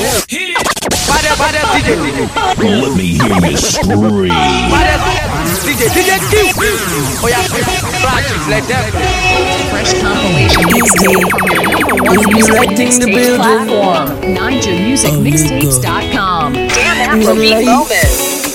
Let me hear you scream. DJ Q. Oh yeah, let them. Fresh compilation mixtape from your number one music mixtape platform, NigerMusicMixtapes.com. Damn Afrobeat moment.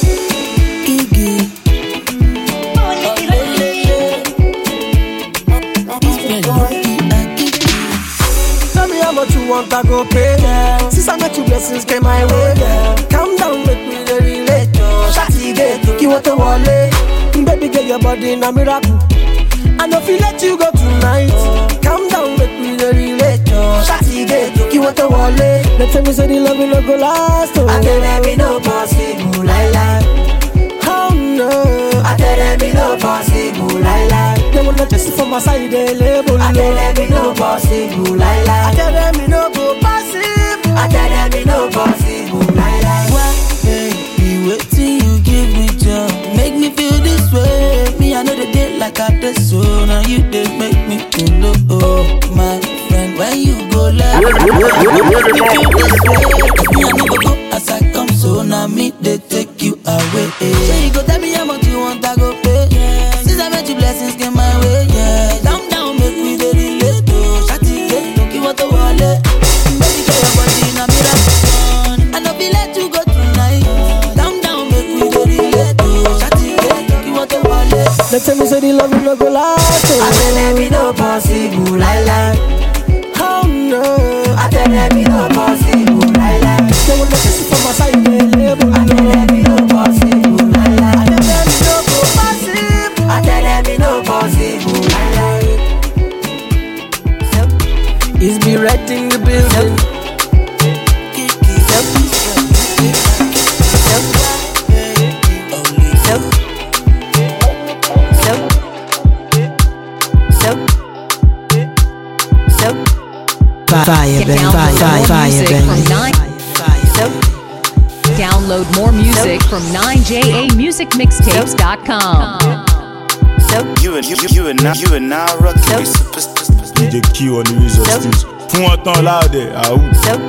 Tell me how much you want, I go pay. Since I met you, blessings came my way. Calm down, make me relate. Shawty get you want to wallet. Baby, get your body in a miracle. I know feel let you go tonight. Calm down, make me relate. Shawty get you want to wallet. They tell me say the love will not go last. I tell them me no possible, lie. Oh no, I tell them me no possible, lie. They wanna just for my side, they label. I tell them me no possible, lie. I tell them me no go possible. I tell them me no possible, lie. Why, baby, wait till you give me joy. Make me feel this way. Me, I know the day like I did so. Now you did make me feel low. Oh, my friend, when you go left, make me feel this way. Me, I never go as I come, so now me, they take you away. So you go tell me how much you want, I go pay. Since I met you, blessings came my way. Down, make me the relate. Shawty get don't give what the wallet. Baby, get your body in a miracle. I know feel let you go tonight. Down, make me the relate. Shawty get don't give what the wallet. They tell me say the love will not go last. I tell them me no possible, lie. Oh no, I tell them me no possible, lie. they wanna just for my side, they label. I tell them me no possible, lie. I tell them me no go possible. I tell them me no possible, lie. It's be right in the building. Fire, Download more music from 9JAMusicMixtapes.com. You and now rocking with superstars. DJ Q on the wheels of steel. Fún wọn tán láàdẹ, àwù.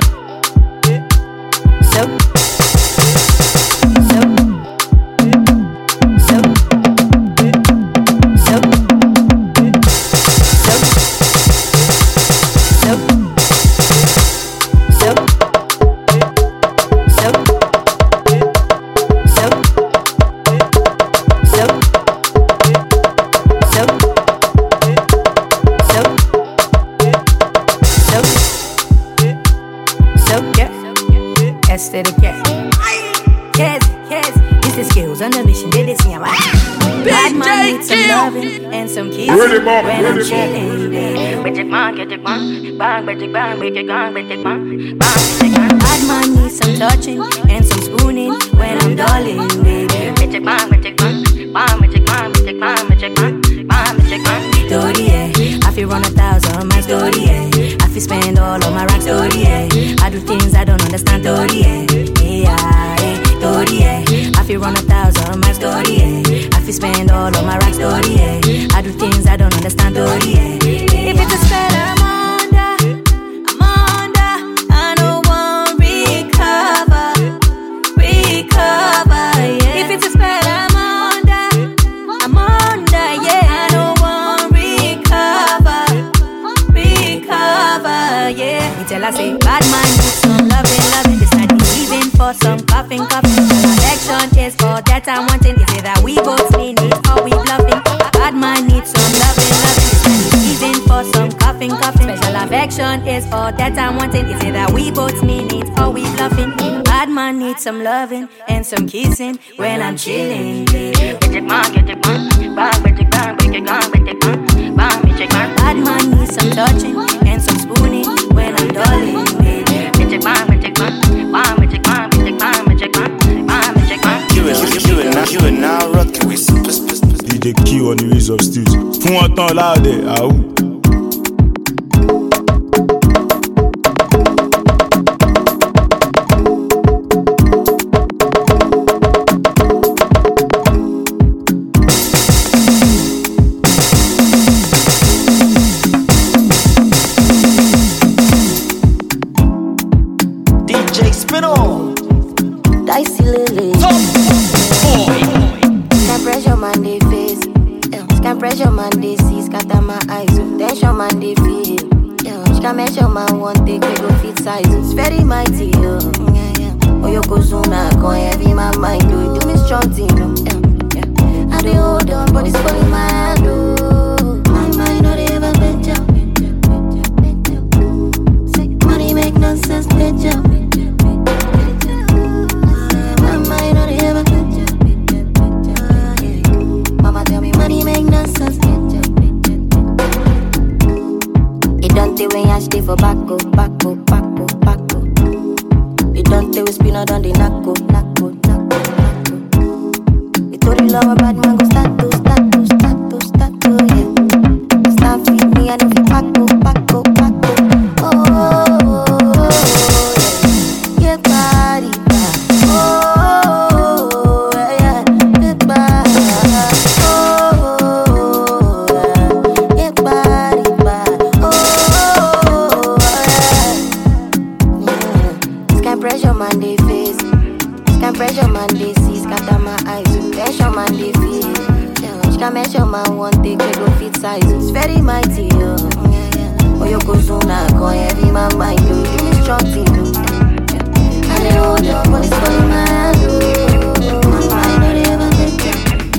And some keys when I'm chilling. Bang, bad man needs some touching and some spooning when I'm darling, baby. Story, yeah. I feel run 1,000 my story, yeah. I feel spend all of my racks, story, yeah. I do things I don't understand, story, yeah. Story, yeah. I feel run 1,000 my story, yeah. I feel spend all of my racks, story, yeah. I do things I don't understand, story, yeah. If it's a spell, I'm under. I don't want recover, yeah. If it's a spell, I'm under, yeah. I don't want recover, yeah. Until I say, bad man needs some loving. This night he's even for some coughing. Affection is for that I'm wanting. Is it that we both need it or we bluffing? Bad man needs some loving. This night he's even for some coughing. Special affection is for that I'm wanting. Is it that we both need it or we bluffing? Bad man needs some loving and some kissing when I'm chilling. Bad man needs some touching and some spooning when I'm darling. You and now rocking with superstars. DJ Q on the wheels of steel. Fún wọn tán láàdẹ, àwù. DJ can measure my one take, we go fit size. It's very mighty, yo. Oh, you go soon, I can't heavy my mind, do me strong thing, I do hold on, but it's falling my hand, oh. My mind, not ever better. Money make nonsense, better. My mind, not ever better. Mama tell me money make nonsense, better. It don't take when I stay for backo. It don't take we spin out on the knuckle. It told you love a bad man go start to, yeah. Start feed me and if you packo. Oh, yeah, body back. Oh, yeah, body. Oh, yeah, body back. Oh, yeah. Sky pressure man they face. Sky pressure man they see. Scatter my eyes. Pressure man they feel. She can measure my one take, we go fit size. It's very mighty, yo. Oh, you go soon, I can't heavy my mind, yo. You me strong thing, yo. And they hold your voice for my hand, yo. My mind don't ever better.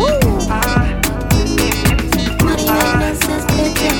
Money make nonsense, better.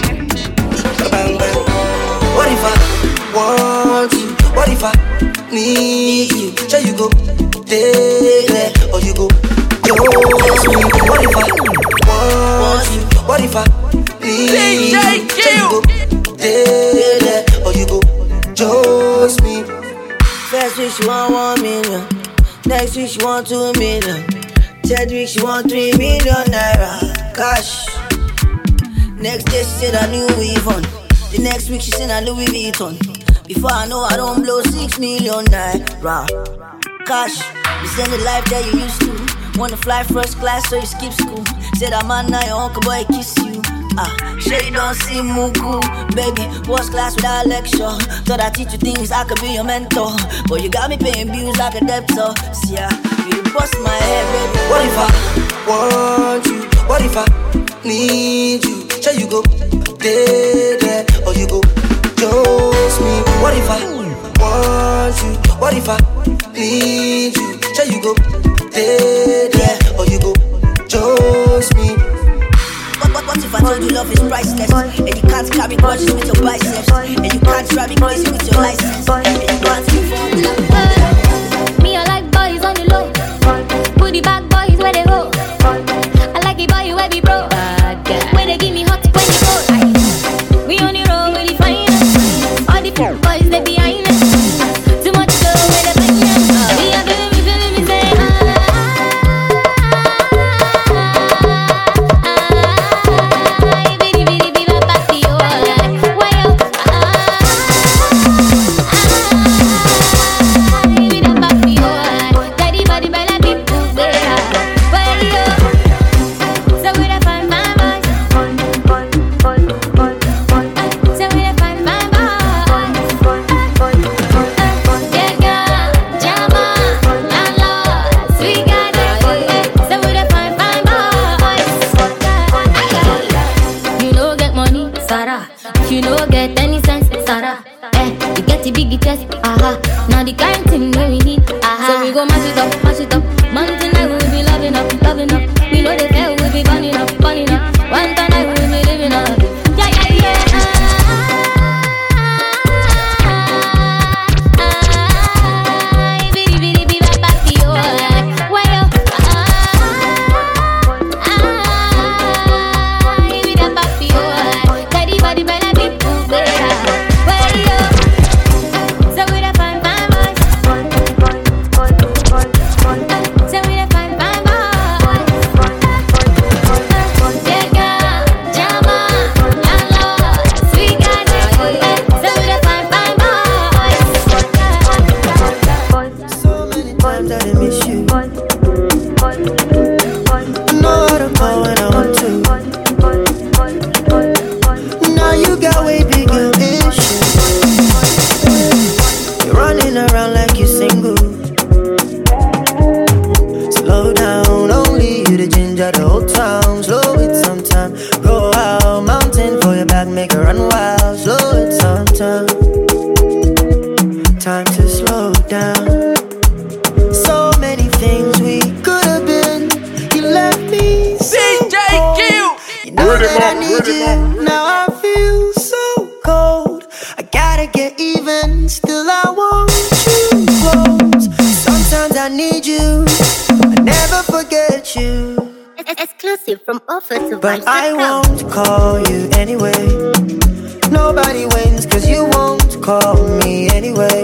What if I want you? What if I need you? Shall you go there or you go just me? What if I want you? What if I need you? Shall you go there or you go just me? First week she want 1 million. Next week she want 2 million. Third week she want 3 million naira cash. Next day she said I knew Vuitton. The next week she said I Louis Vuitton. Before I know I don't blow 6 million naira cash. You send the life that you used to. Wanna fly first class so you skip school. Said I'm on now, your uncle boy kiss you. Sure you don't see Mugu. Baby, what's class without lecture? Thought I teach you things, I could be your mentor. But you got me paying bills like a debtor. See ya, you bust my head, baby. What if I want you? What if I need you? Shall you go there or you go just me? What if I want you? What if I need you? Shall you go there or you go just me? What if I told you love is priceless? And you can't carry grudges with your biceps. And you can't drive me crazy with your license. And you can't move on without me, I like boys on the low. Booty back boys where they go. I like it boy you where we bro. Where they give me hot when you go. We on the road with the finest. All the boys they behind us. Too much go where they find us. We are feeling me say now the kind thing where we need, so we go mash it up. Man tonight we'll be loving up. We know they fail, we'll be burning up. One tonight we'll be living up. Yeah. get even, still I want you close. Sometimes I need you, I never forget you. Exclusive from Offer2Vibes.com. But I won't call you anyway. Nobody wins cause you won't call me anyway.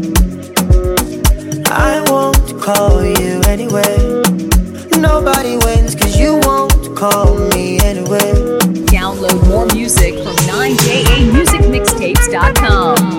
I won't call you anyway. Nobody wins cause you won't call me anyway. Download more music from 9JAMusicMixtapes.com.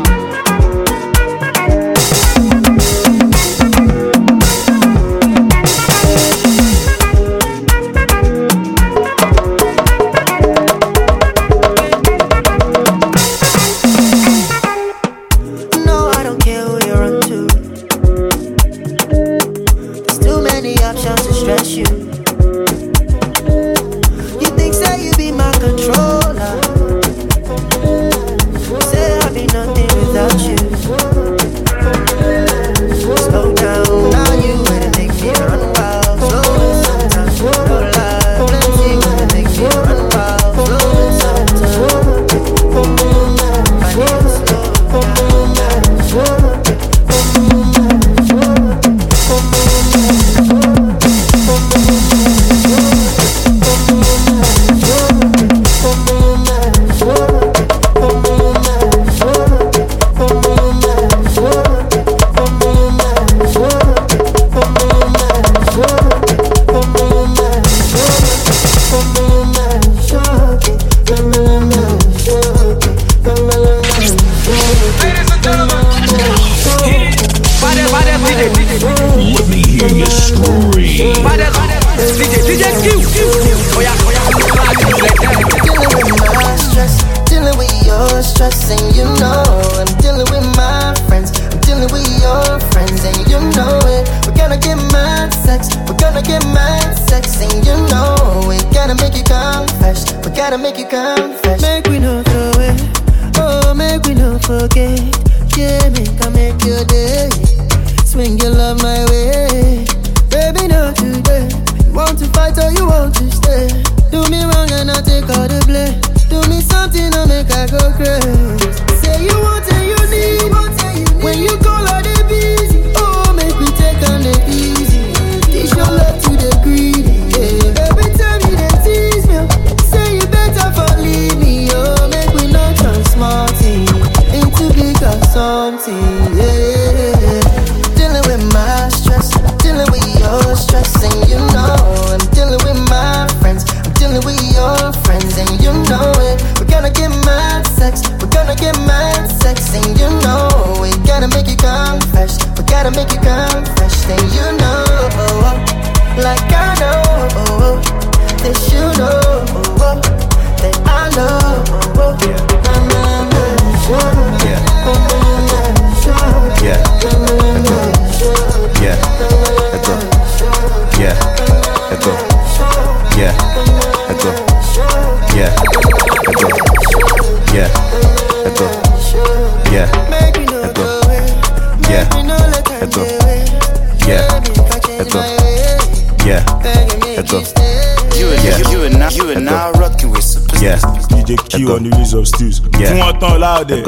You are now rocking with Super. Yeah. DJ Q on the wheels of stews. Yeah. Fún wọn tán láàdẹ̀.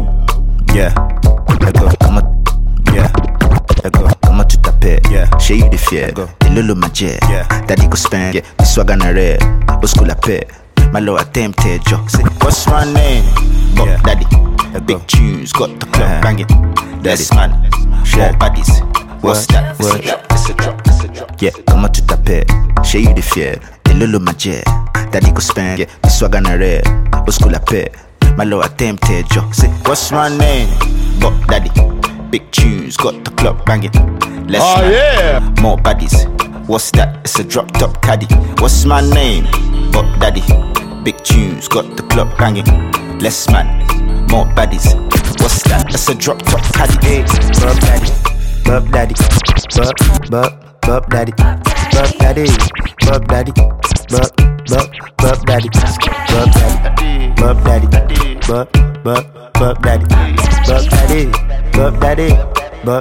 Yeah. Come on to the pit. Yeah. Share you the fear. The lulu my jet. Yeah. Daddy go spend. Yeah. The swag on the red. Go school a pit. My low attempted joke. Say, what's my name? Bob Daddy. Big tunes got the club banging. Daddy man. More bodies. What's that? It's a drop. Yeah. Come on to the pit. Share you the fear. The lulu my jet. Daddy go spend. Yeah. The swag on the red. Go school a pit. My low attempted joke. Say, what's my name? Bob Daddy. Big tunes, got the club banging. Less man, yeah. More baddies. What's that? It's a drop top caddy. What's my name? Bob Daddy. Big tunes, got the club banging. Less man, more baddies. What's that? It's a drop top caddy. Hey, Bob Daddy, Bob Daddy, Bob Daddy, Bob Daddy, Bob Daddy, Bob Daddy, Bob Daddy, Bob Daddy, Bob Daddy, Bob Daddy, Bob Daddy, Bob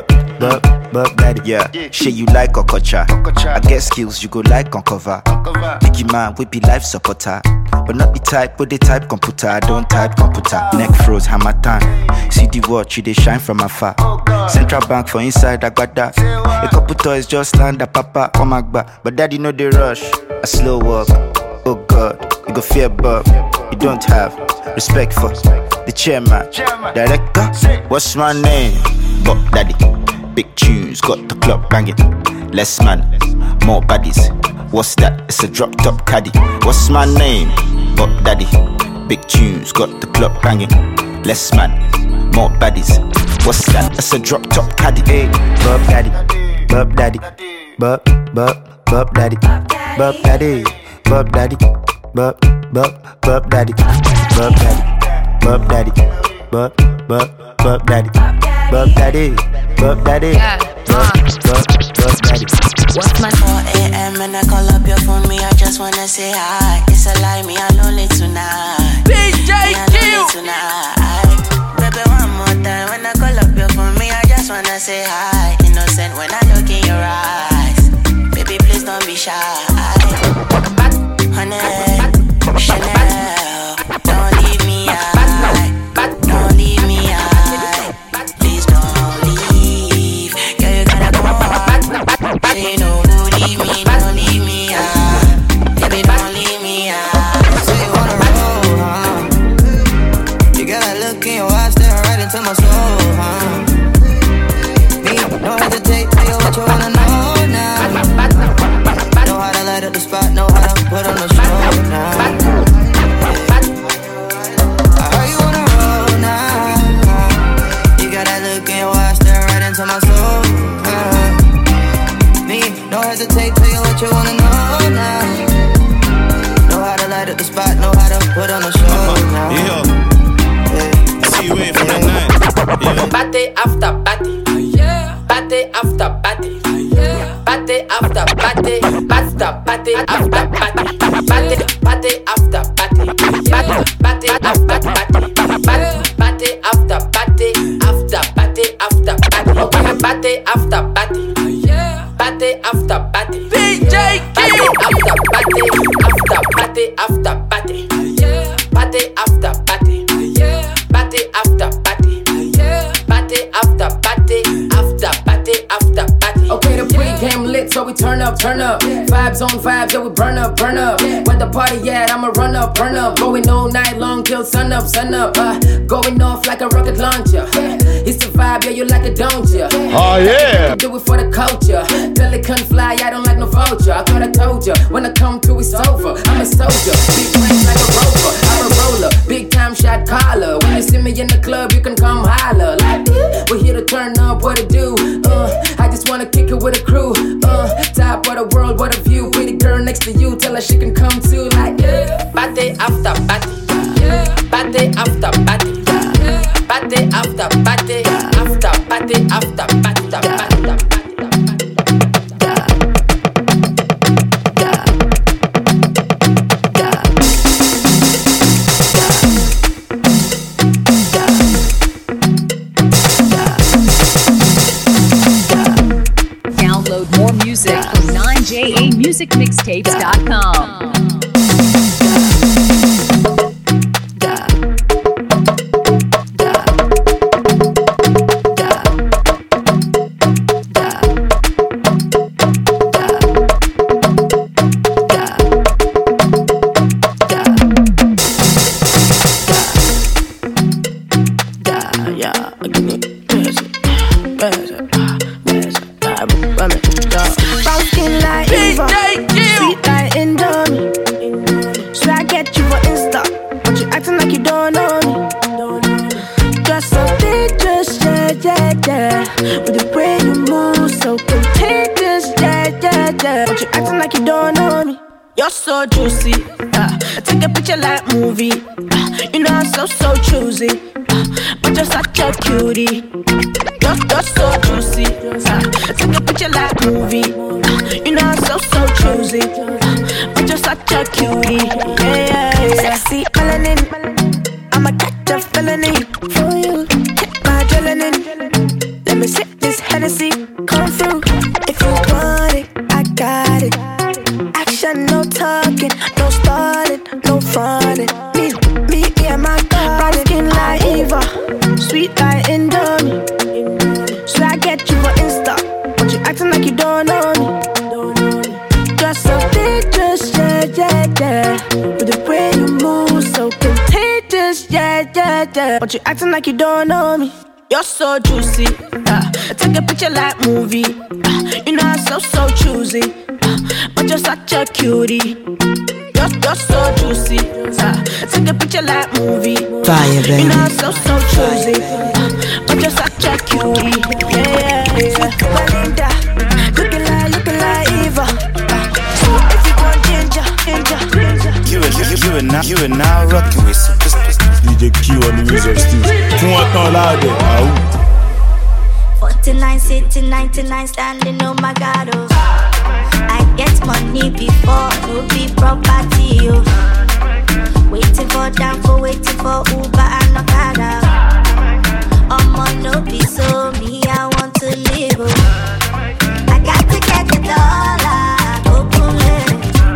Bub daddy, yeah. Shit you like Okocha. I get skills you go like uncover. Biggie man, we be life supporter. But not the type, but the type computer. I don't type computer. Neck froze, hammer time. See the watch, you they shine from afar. Central bank for inside, I got that. A couple toys just land a papa, oh my god. But daddy know they rush. A slow walk, oh god. You go fear Bob, you don't have respect for the chairman. Director, what's my name? Bob daddy. Big tunes, got the club banging. Less man, more baddies. What's that? It's a drop top caddy. What's my name? Bob daddy. Big tunes, got the club banging. Less man, more baddies. What's that? It's a drop top caddy. Hey, Bob daddy, Bob daddy, Bob daddy, Bob daddy, Bob daddy, Bob daddy, Bob daddy, Bob daddy, Bob daddy, Bob daddy. Bub daddy, yeah. Bub daddy. What's my 4 a.m. and I call up your phone, me, I just wanna say hi. It's a lie, me, I'm lonely tonight. DJ Q tonight. Baby, one more time, when I call up your phone, me, I just wanna say hi. Innocent when I look in your eyes. Baby, please don't be shy. Honey, Chanel, don't leave me high. Don't leave me high. Please don't leave. Girl, you gotta go. Say no, don't leave me high. Baby, don't leave me high. Say you wanna roll, huh? You got that look in your eyes, staring right into my soul, huh? Me, no hesitate, tell you what you wanna know now. Know how to light up the spot, know how to put on the show now. I heard you wanna roll now. You got that look in your eyes, staring right into my soul, huh? Me, no hesitate, tell you what you wanna know now. Know how to light up the spot, know how to put on the show now. Yeah. I see you waiting for the night. Yeah. Party after party, party after party, party after party, after party after party, party after party, party after party, party after party, after party after party, okay, party after party, party after party, DJ Q after party, after party after party, party after party, party after party, party after party, after party after party. Okay, the pre-game lit, so we turn up. Vibes on vibes, yeah, we burn up. Where the party at, I'ma run up. Going all night long till sun up. Going off like a rocket launcher. It's the vibe, yeah, you like it, don't ya? Oh, yeah. Do it for the culture. Till it can't fly, I don't like no vulture. I thought I told ya, when I come through, it's over. I'm a soldier, big flames like a rover. I'm a roller, big time shot caller. When you see me in the club, you can come holler. Like, we're here to turn up, what to do? I just wanna kick it with a crew. Top of the world, what a view. Pretty girl next to you, tell her she can come too. Like, party after party, party after party, party after party, after party after party, Download more music from 9jamusicmixtapes.com. You're so juicy, I take a picture like movie. You know I'm so choosy, but you're such a cutie. You're so juicy, I take a picture like movie. You know I'm so choosy, but you're such a cutie. Yeah. Sexy melanin, I'ma catch a felony for you. Hit my adrenaline, let me sip this Hennessy. Indomie. So I get you for Insta, but you acting like you don't know me. Just so dangerous, yeah. With the way you move, so contagious, yeah. But you acting like you don't know me. You're so juicy, I take a picture like movie. You know I'm so choosy, but you're such a cutie. You're so juicy, I take a picture like movie. Fire, baby. You know I'm so choosy, but you're such a cutie. Yeah. Belinda, looking like Eva. So if you want ginger. You are now rocking with DJ Q on the music studio. Fún wọn tán láàdẹ̀, àwù. 49 sitting, 99 standing, oh my God, oh. I get money before, no be property, oh. Waiting for Danfo, waiting for Uber and Okada. No be so me, I want to live, oh. I got to get the dollar, open it.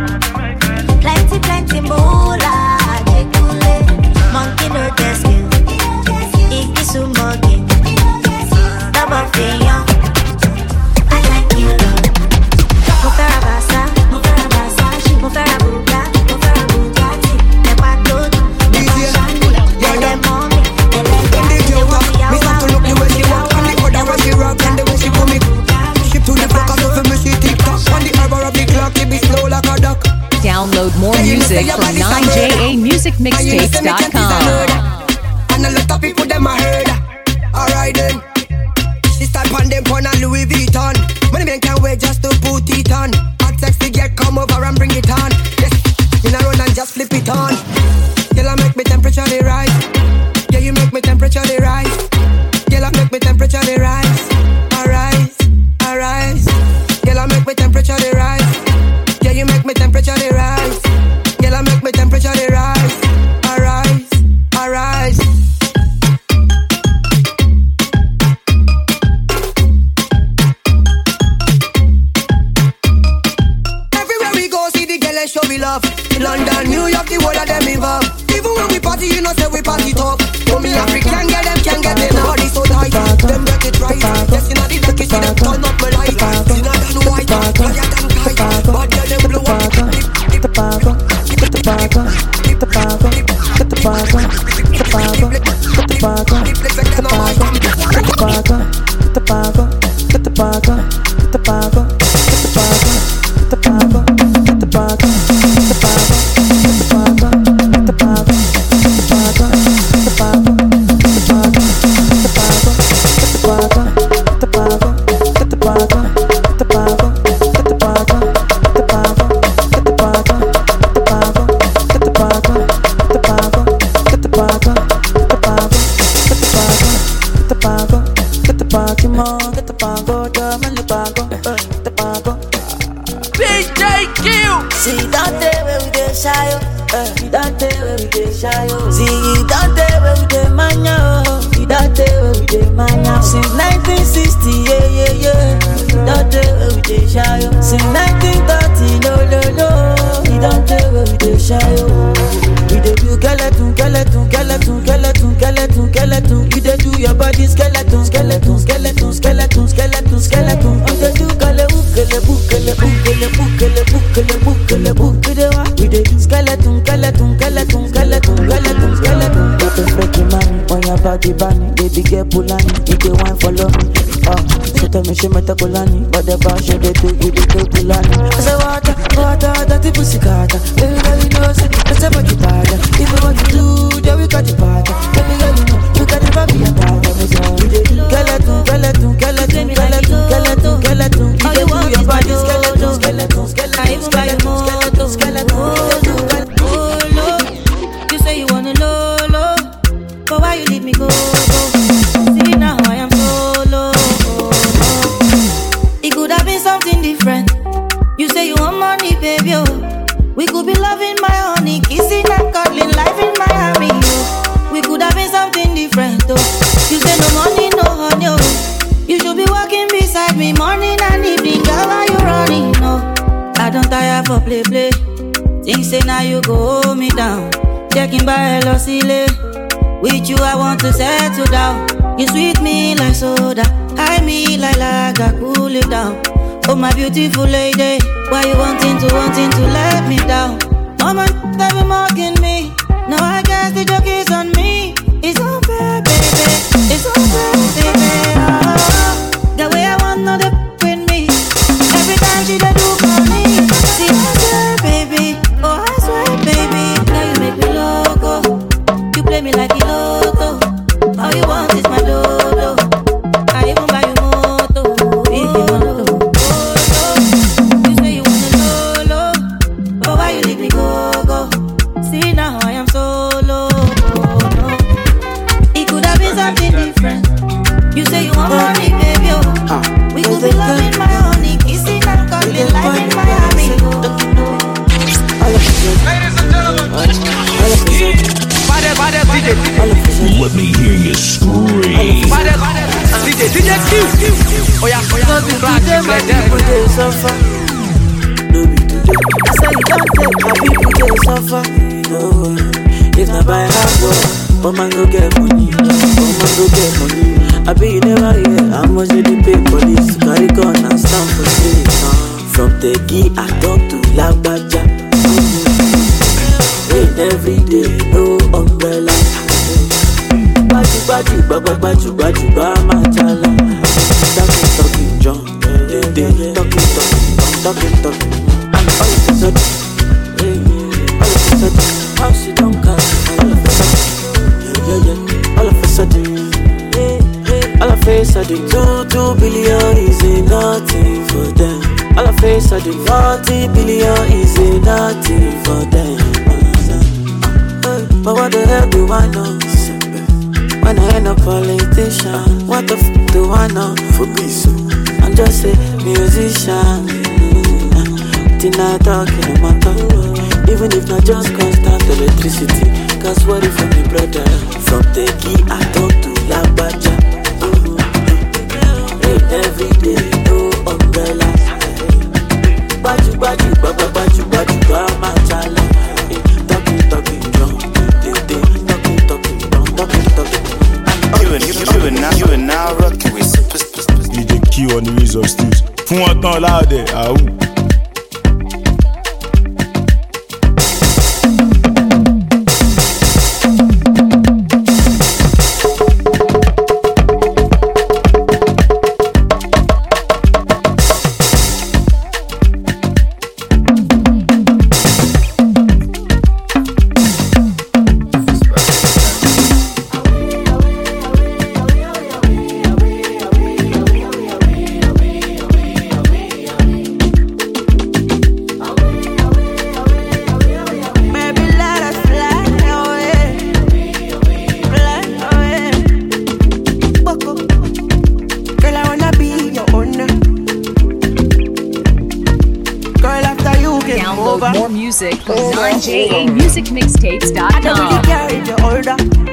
Plenty moolah, jekule. Monkey no desk, iki sumogi. Double fiyon, I like you. Mo fẹ́ ra Versace, mo fẹ́ ra Bugatti. Nepa todo, nepa shiny, ele mommy, ele daddy. They want me out, me start to look the way she walk and the other way she rock and the way she pull me. Ship to the focus of me see TikTok on the hour of the clock, it be slow like a duck. Download more music from 9JAMusicMixtapes.com. And a lot of people them a heard. Alright then. She start on them on a Louis Vuitton. Many men can't wait just to put it on. Hot sexy get come over and bring it on. Yes, in a run and just flip it on. Girl, I make me temperature rise. Yeah, you make me temperature rise. Girl, I make me temperature rise. Arise. Girl, I make me temperature rise. Yeah, you make me temperature rise. Girl, I make me temperature rise. Arise. Everywhere we go, see the girl and show me love. London, New York, the whole of them involved. Even when we party, you know say we party tough. For me African girl, them can't get enough. Body so tight, them get it right. Yes, inna the dark, see them turn up my light. Inna the white, higher than kite. Bad girl, them blow up. See that day where we dey shy, see that day where we dey shy, see that day where we dey mania, see that day where we dey mania. Since 1960, yeah. See that day where we dey shy, since 1930, no. See that day where we dey shy, we dey do skeleton. You dey do your body skeleton. You dey do we dey do skeleton. Don't break your money on your body bunny. Baby girl Pulani, you dey wine follow me. So tell me she meta Kulani, but the bar show they do you dey do Pulani. I say water, dirty pussy carter. Baby girl you know say that's about you bad. If you want to do, then we got you bad. Baby girl you know you can never be a bad. We dey do skeleton. You dey do your body skeleton. You say you wanna low, but why you leave me go? See now I am solo. It could have been something different. You say you want money, baby, oh. We could be loving my honey, kissing and cuddling, life in Miami, oh. We could have been something different, oh. You say no money, no honey, oh. You should be walking beside me morning and evening, girl, why you running, no? I don't tire for play. Think say now you go hold me down. Checking by LOC. With you I want to settle down. You sweet me like soda, high me like lager, cool it down. Oh my beautiful lady, why you wanting to let me down? Oh man, they be mocking me. Now I guess the joke is on me. It's unfair, baby. It's unfair, baby. Oh, the way I want no the with me. Every time she do for me. See I swear, baby. Oh I swear, baby. Now you make me loco. You play me like a lotto. All you want is my dodo. I even buy you moto if you want to. You say you want to solo, but why you leave me go? See now I am solo. It could have been something different. You say you want money, baby. We could be loving my honey, kissing and cuddling like in Miami. Ladies and gentlemen, let me hear you scream. DJ Q. Oh yeah, no be today my people dey suffer. No be today. I say you don't take my people dey suffer. No, it's not by hard work, but man go get money. I bet you never hear how much they pay for this. Carry gun and stand for street. From Tegi I talk to Lagbaja. Rain every day, no umbrella. Baju, machala. Talking, John. Talking. And all of a sudden, how she don't come. All of a sudden, 2 billion is nothing for them. All of a sudden, 40 billion is nothing for them. But what the hell do I know? When I ain't a politician, what the f*** do I know? I'm just a musician. Tonight talking about talk. Even if not just constant electricity. Cause what if I'm the brother? From Tegi I talk to Lagbaja. Rain every day, no umbrella. Baju, machala. Talking, drum. You are now rocking with DJ Q on the Wheels of Steels. Fún wọn tán láàdẹ̀, àwù. More music from 9JAMusicMixtapes.com. I don't really care if you're older.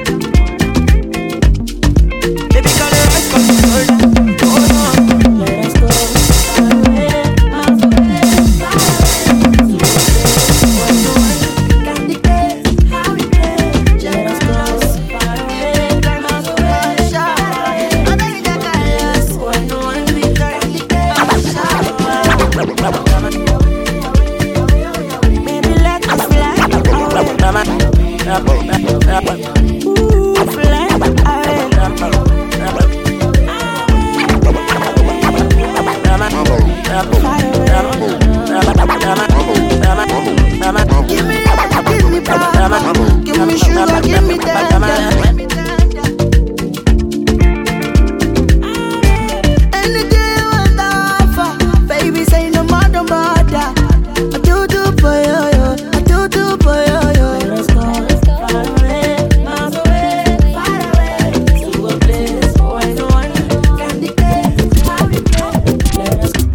Baby, girl, the rice comes in older. Hold on. Let us go. Give me sugar, give me that. Anything you want to offer, baby, say no more, don't bother. I do for you, I do for you. Let's go, far away, miles away, to a place where no one can dictate how we play. Let's go.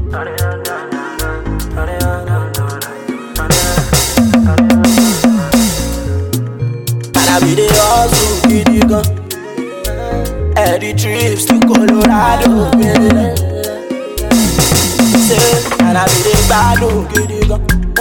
I be the hustle, giddy gun. Eddie trips to Colorado, baby. Say, and I be the bad, giddy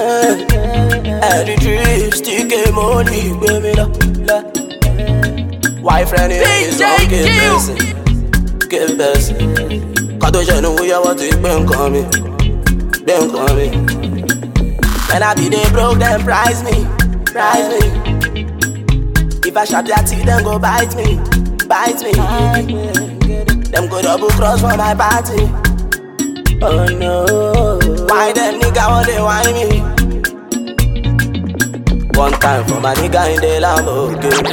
gun. Eddie trips to get money, baby. Wife friend is okay, person. Give person. Kato jenu we want to ben come. Them coming. When I be they broke, them prize me. If I shot their teeth, them go bite me. Them go double cross for my party. Oh no. Why them nigga want they whine me? One time for my nigga in the Lamborghini.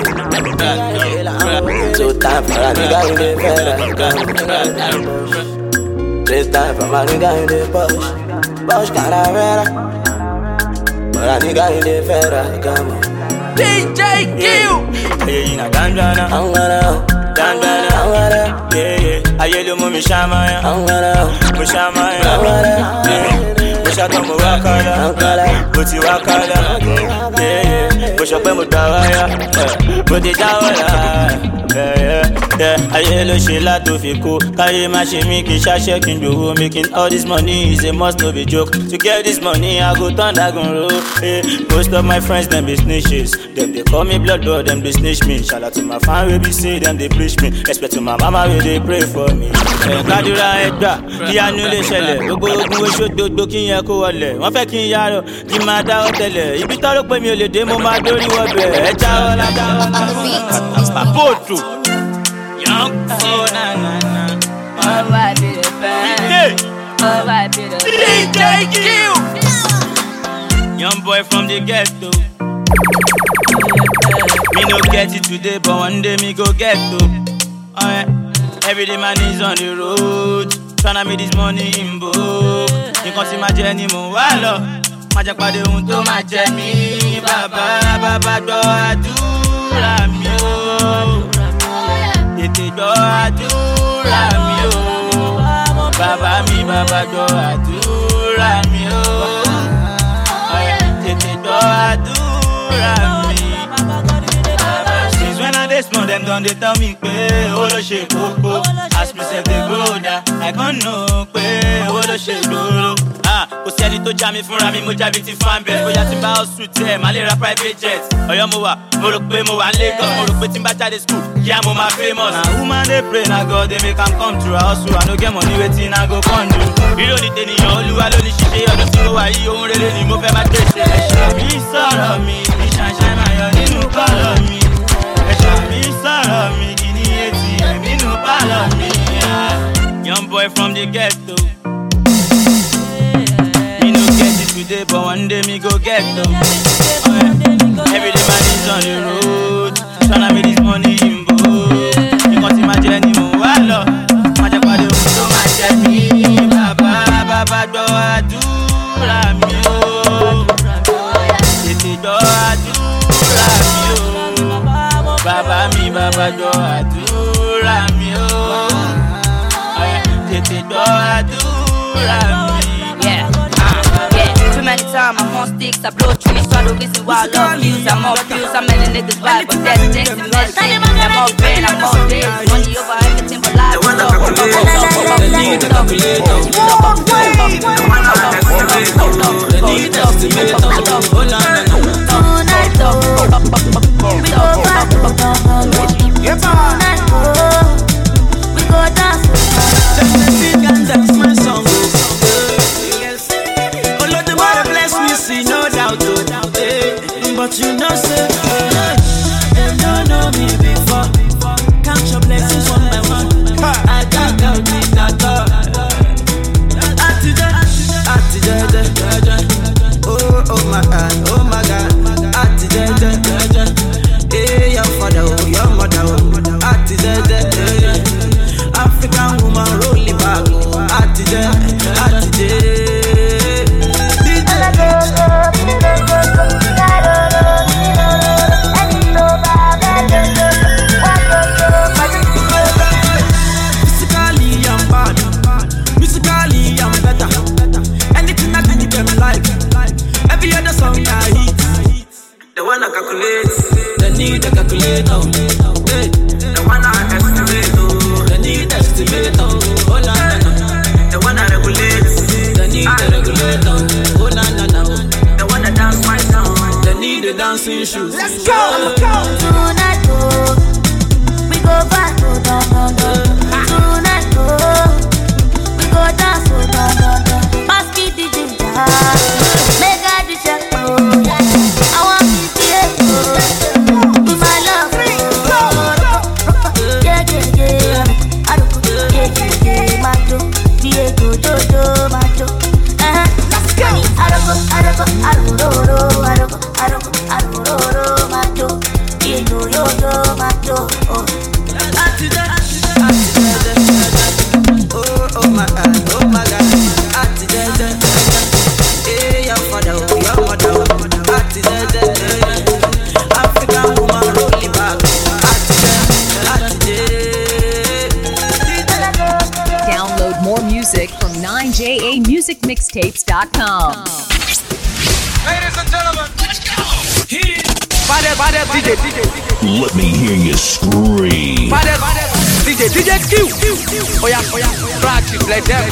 Two time for a nigga in the Ferrari. Three time for my nigga in the Porsche Caravera. For a nigga in the Ferrari. DJ Q. Yeah, you know Dandana. Dandana. Yeah. Aye lo mo mi shama ya. Mo shama ya. Mo sha to mo wakala. Mo ti wakala. Yeah. Mo sha pe mo dawaya. Mo ti dawaya. Yeah. Aye lo she la to fi ko. Kaye ma she mi ki sha kin do. Making all this money is a must, no be joke. To get this money I go turn that gun roll. Most of my friends them be snitches. Them they call me blood, but them they snitch me. Shout out to my fan we be say them they preach me. Respect to my mama we they pray for me. Kadura Edda, Kia nu le ṣẹlẹ̀. Gbogbo ogun wo ṣododo kí yẹn kó wọlé. Wọ́n fẹ́ kí n yára, kí n máa dáwọ́ tẹ́lẹ̀. Ibi tọ́rọ pé mi ò lè dé, mo máa dórí wọ́bẹ̀. Ẹ jáwọ́ la. Papoto. Young DJ Q. Young boy from the ghetto. Me no get it today, but one day me go get to. Every day man is on the road, tryna make this money in book. You can see my journey mo walo. Ma jẹ pàdé ohun tó máa jẹ mí. Bàbá gbọ́ àdúrà mi o. Tètè gbọ́ àdúrà mi o. Bàbá gbọ́ àdúrà mi o. Tètè gbọ́ àdúrà mi. Since when I dey small, them done they tell me pé owó ló ṣe kókó. As me say they grow down, I can't know pé owó ló ṣe gbòòrò. Kò sí ẹni tó já mi fúnra mi, mo jábí ti fan bẹ́ẹ̀. Bóyá tí n bá house tẹ̀, màá lè ra private jet. Ọ̀yọ́ mo wà, mo rò pé mo wà ní Lagos. Mo rò pé tí n bá jáde school, kíá mo máa famous. Na woman dey pray, na God dey make am come true. I hustle, I no get money, wetin I go come do. Bírò ní tènìyàn, Olúwa ló ní ṣíṣe. Ọdún tí mo wà yìí, ohun rere ni mo fẹ́ máa gbèsè. Ẹ̀ṣẹ̀ mi sọ̀rọ̀ mi, ìṣàṣà máa yọ nínú kọ́lọ̀ mi. Ẹ̀ṣẹ̀ mi sọ̀rọ̀ mi, kì ní ATM nínú pálọ̀ mi. Young boy from the ghetto. Today, but one day me go get them. Every day man is on the road, tryna make this money in book. You can't see my journey mo walo. Ma jẹ pàdé ohun tó máa jẹ mí. Bàbá gbọ́ àdúrà mi o. Tètè gbọ́ àdúrà mi o. Bàbá gbọ́ àdúrà mi o. Tètè gbọ́ àdúrà mi. Many times I'm on sticks, I blow trees, so I don't reason why I love views. I'm off views, I'm many niggas vibe, but that's things and that shit. I'm off pain, I'm off this, money over everything but life. But you know, say, they don't know me before. Count your blessings one by one. I can't count it at all. Oh my God, oh my God. Hey, your father, oh, your mother, oh. African woman, rolling back, oh. They need a calculator. Hey, they wanna estimate. They need estimate. Oh na na na. They wanna regulate. They need a regulator. Oh na na na. They wanna dance my song. They need the dancing shoes. Let's go. Tonight, More music from 9JAMusicMixtapes.com. Ladies and gentlemen, let's go. DJ. Let me hear you scream. DJ Q. Oh yeah, practice like that.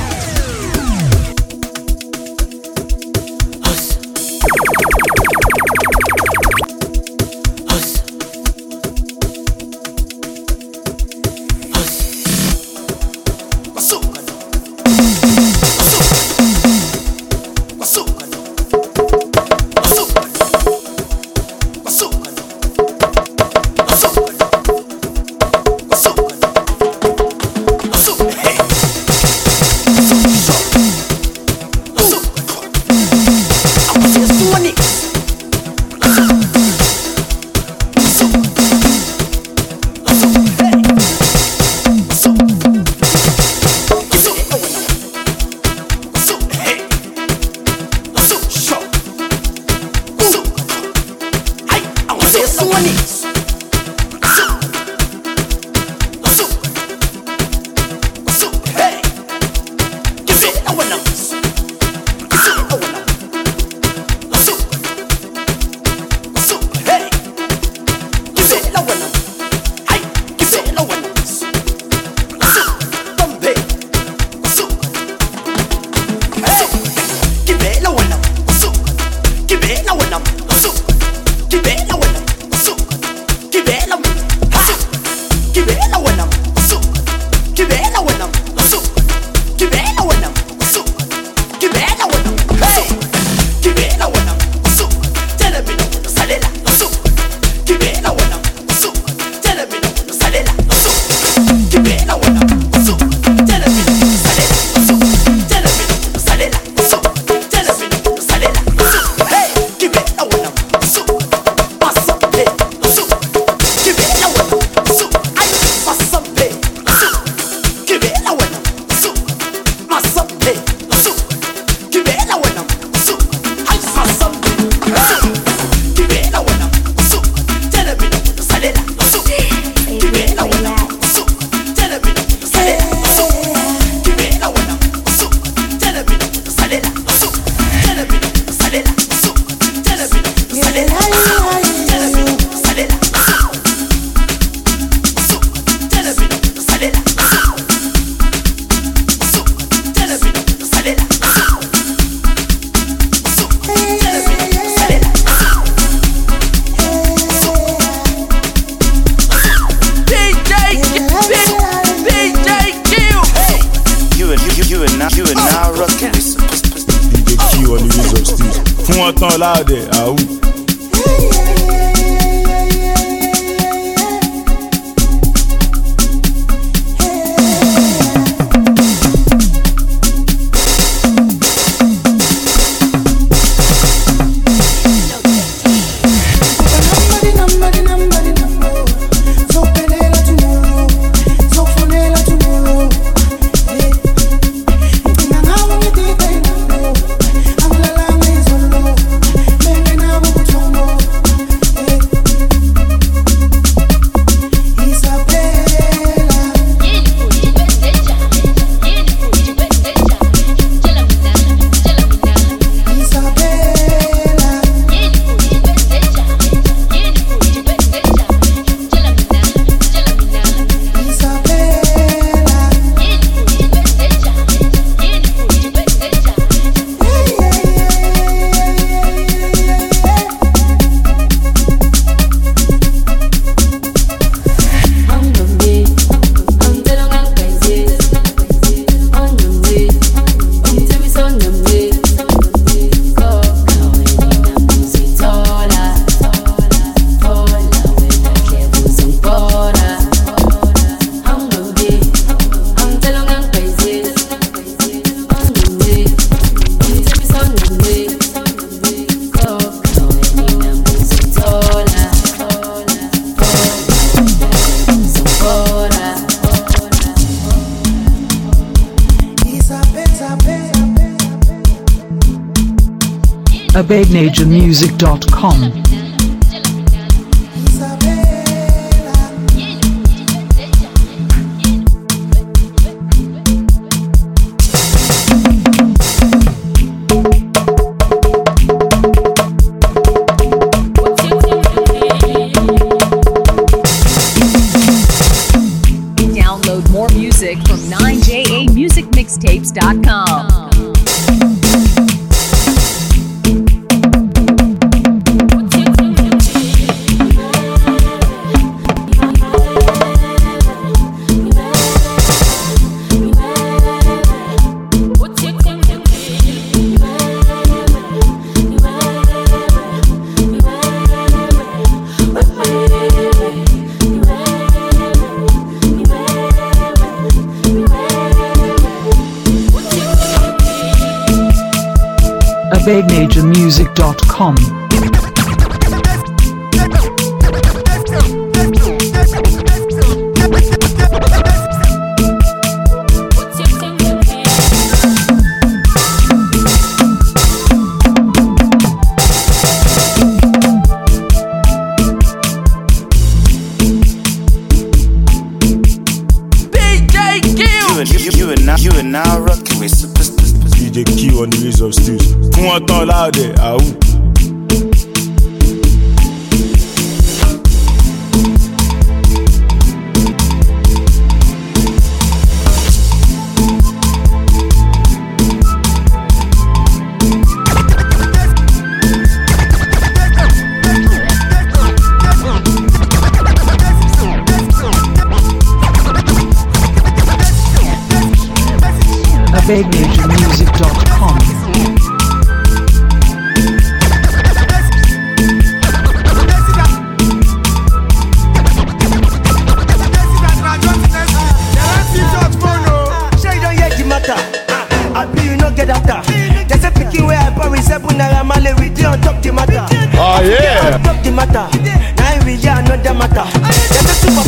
Loud there, AbadeNationMusic.com. 9jamusicmixtapes.com. BigNaturMusic.com. You are now rocking with DJ Q on the Wheels of Steel. Fún wọn tán láàdẹ̀ àwù. BigNaturMusic.com. Oh yeah. Top the matter. Now we are not the matter. There's a super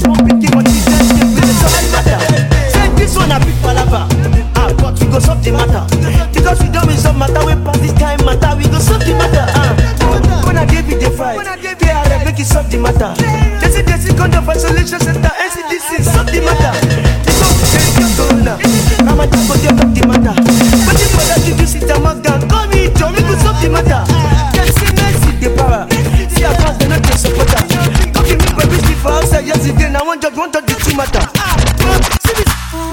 say this one a big palava. But we go solve the matter. Because we don't resolve matter. We pass this time matter. We go solve the matter. When I give you the fight, I make it solve the matter. This is the second of isolation center. NCDC solve the matter. This one is the corona. I'm a top of the matter. But if I let you sit a man gun, call me John. We go solve the matter. The power. See how fast they not get supporter. Don't give me baby sleep for outside yesterday. Now one judge won't touch the two matter. See this.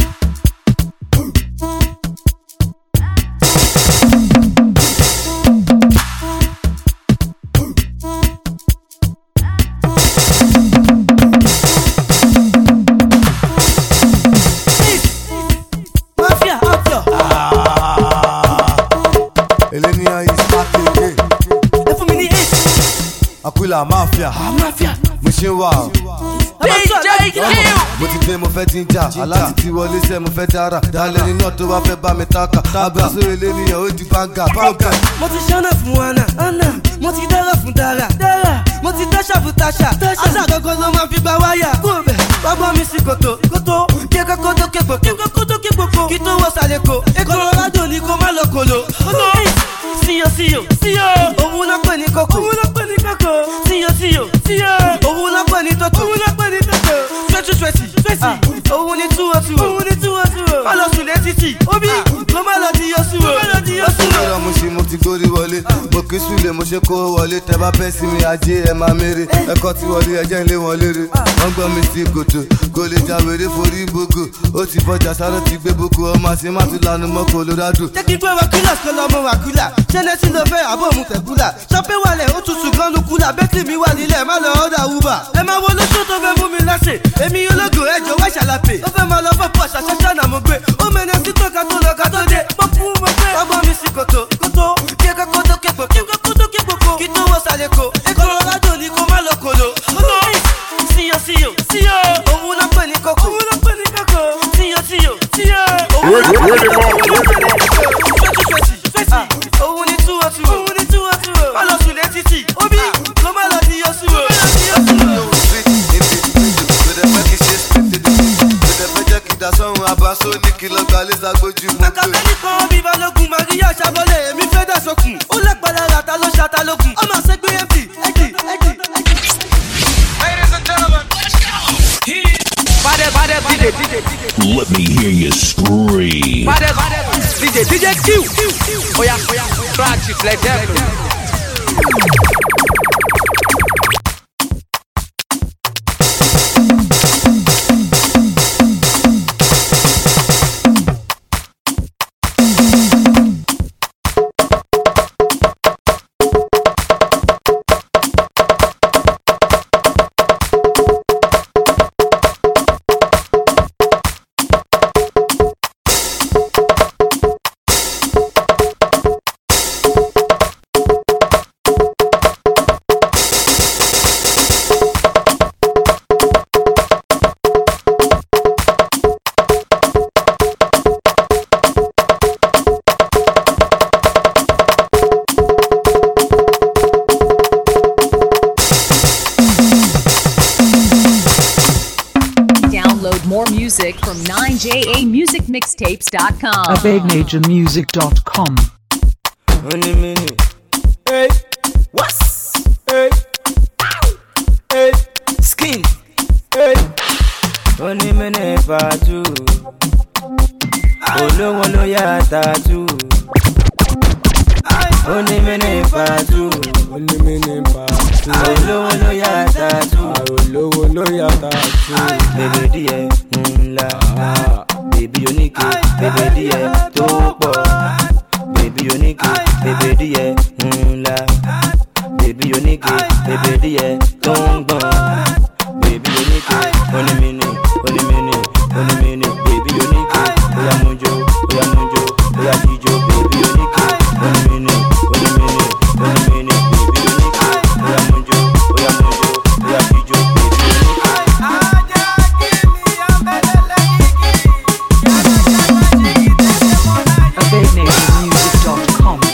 Mafia out here. Elenia is back again. Aquila Mafia. Mafia. Machine wow. DJ Q. Mo ti dé mo fẹ́ jíjà aláti ti wọlé sẹ́ mo fẹ́ dára dalẹ̀ ní náà tó bá fẹ́ bá mi taka abraso eléníyàn ó di banga banga. Mo ti ṣáná fún Anna mo ti dára fún Dara mo ti dáṣà fún Tasha àṣà gangan ló máa fi gba wáyà bàbá mi sí kòtò kí kókó tó kégbòkó kí tó wọ sàlẹ̀kò Colorado ni kó má lọ kòló síyọ òun ló pè ní kókó síyọ òun ló pè ní tótó sweaty òun ní túwọ́túwọ́ má lọ sùn létí omi kó má lọ di yọsùwọ̀. mo ṣe mo ti gbórí wọlé mo kí sùlẹ̀ mo ṣe kó wọlé tẹ bá fẹ́ sí mi ajé ẹ máa mèrè ẹ̀kọ́ ti wọlé ẹjẹ́ ilé wọn lérè wọ́n gbọ́ mi sí kòtò kò lè jáwèrè forí gbogbo ó ti bọ́jà sáré ti gbé boko ọmọ àti má tún lanu mọ́ Colorado. jẹ́ kí n gbé wákìlá kọ́ lọ́mọ wákìlá ṣẹ́nẹ́tì ló fẹ́ àbọ̀ mu tẹ̀kúlà ṣọ́pẹ́ wàlẹ̀ ó tutù gan lu kúlà bẹ́tì mi wà nílẹ̀ má lọ ọ́dà wúbà. ẹ máa wo lóṣù tó fẹ́ mú mi láṣẹ èmi ológo ẹjọ́ wá ṣàlàpè ó fẹ́ máa lọ fọ́ pọ̀ ṣàṣàṣà náà mo gbé ó mẹ́nẹ́ sí tó ká tó lọ ká tó dé mo fún mo fẹ́. ọgbọ́n mi sí kòtò kí ẹ kókó tó kégbòkó kí tó wọ sàlẹ̀kò Colorado ni kó má lọ kòló. síyọ òun ló pè ní kókó síyọ òun ló pè ní kókó òun ní túwọ́túwọ́ má lọ sùn létí omi kó má lọ di yọsùwọ̀. Sọ́run abaso ní kìlọ̀ gbalẹ̀ sagbójú mọ́ pé. Kàkàbẹ́ni kan bí balógun Maria ṣàbọ̀lẹ̀ èmi fẹ́ dà sókun. Ó lẹ́pàdà ràtà ló ṣàtà lókun. Ọmọ ṣẹ́gbẹ́ empty ẹ̀jì. Ladies and gentlemen, let's go. Let me hear you scream. DJ Q. Oh yeah, scratch it like that. 9JAMusicMixtapes.com. AbegNaturMusic.com. Hey, what's hey, hey, skin, hey, only minute patu, olówó ló yá tatu, only minute patu, olówó ló yá tatu, bébé díẹ̀ ńlá, bébí oníke, bébé díẹ̀ tó pọ̀. Baby oníke, bébé díẹ̀ ńlá. Baby oníke, bébé díẹ̀ tó ń gbọ̀n. Baby oníke, onímìnì, onímìnì, onímìnì. Baby oníke, bóyá mújó, bóyá mújó, bóyá jíjó. Baby oníke, onímìnì, onímìnì, onímìnì. Baby oníke, bóyá mújó, bóyá mújó, bóyá jíjó. Baby oníke. AbegNaturMusic.com.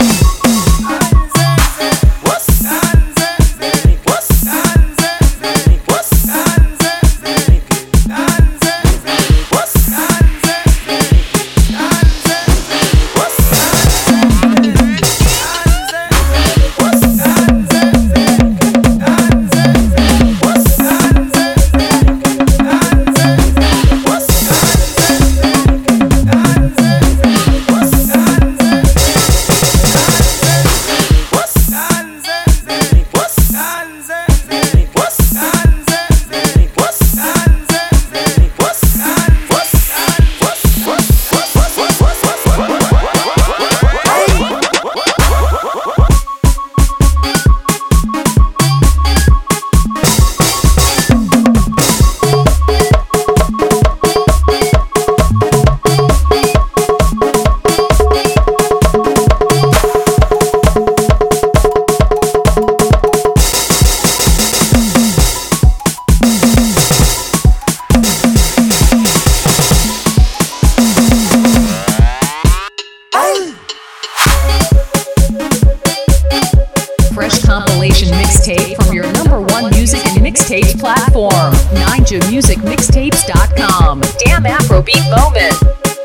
Fresh compilation mixtape from your #1 music and mixtape platform, 9JAMusicMixtapes.com. Damn Afrobeat moment.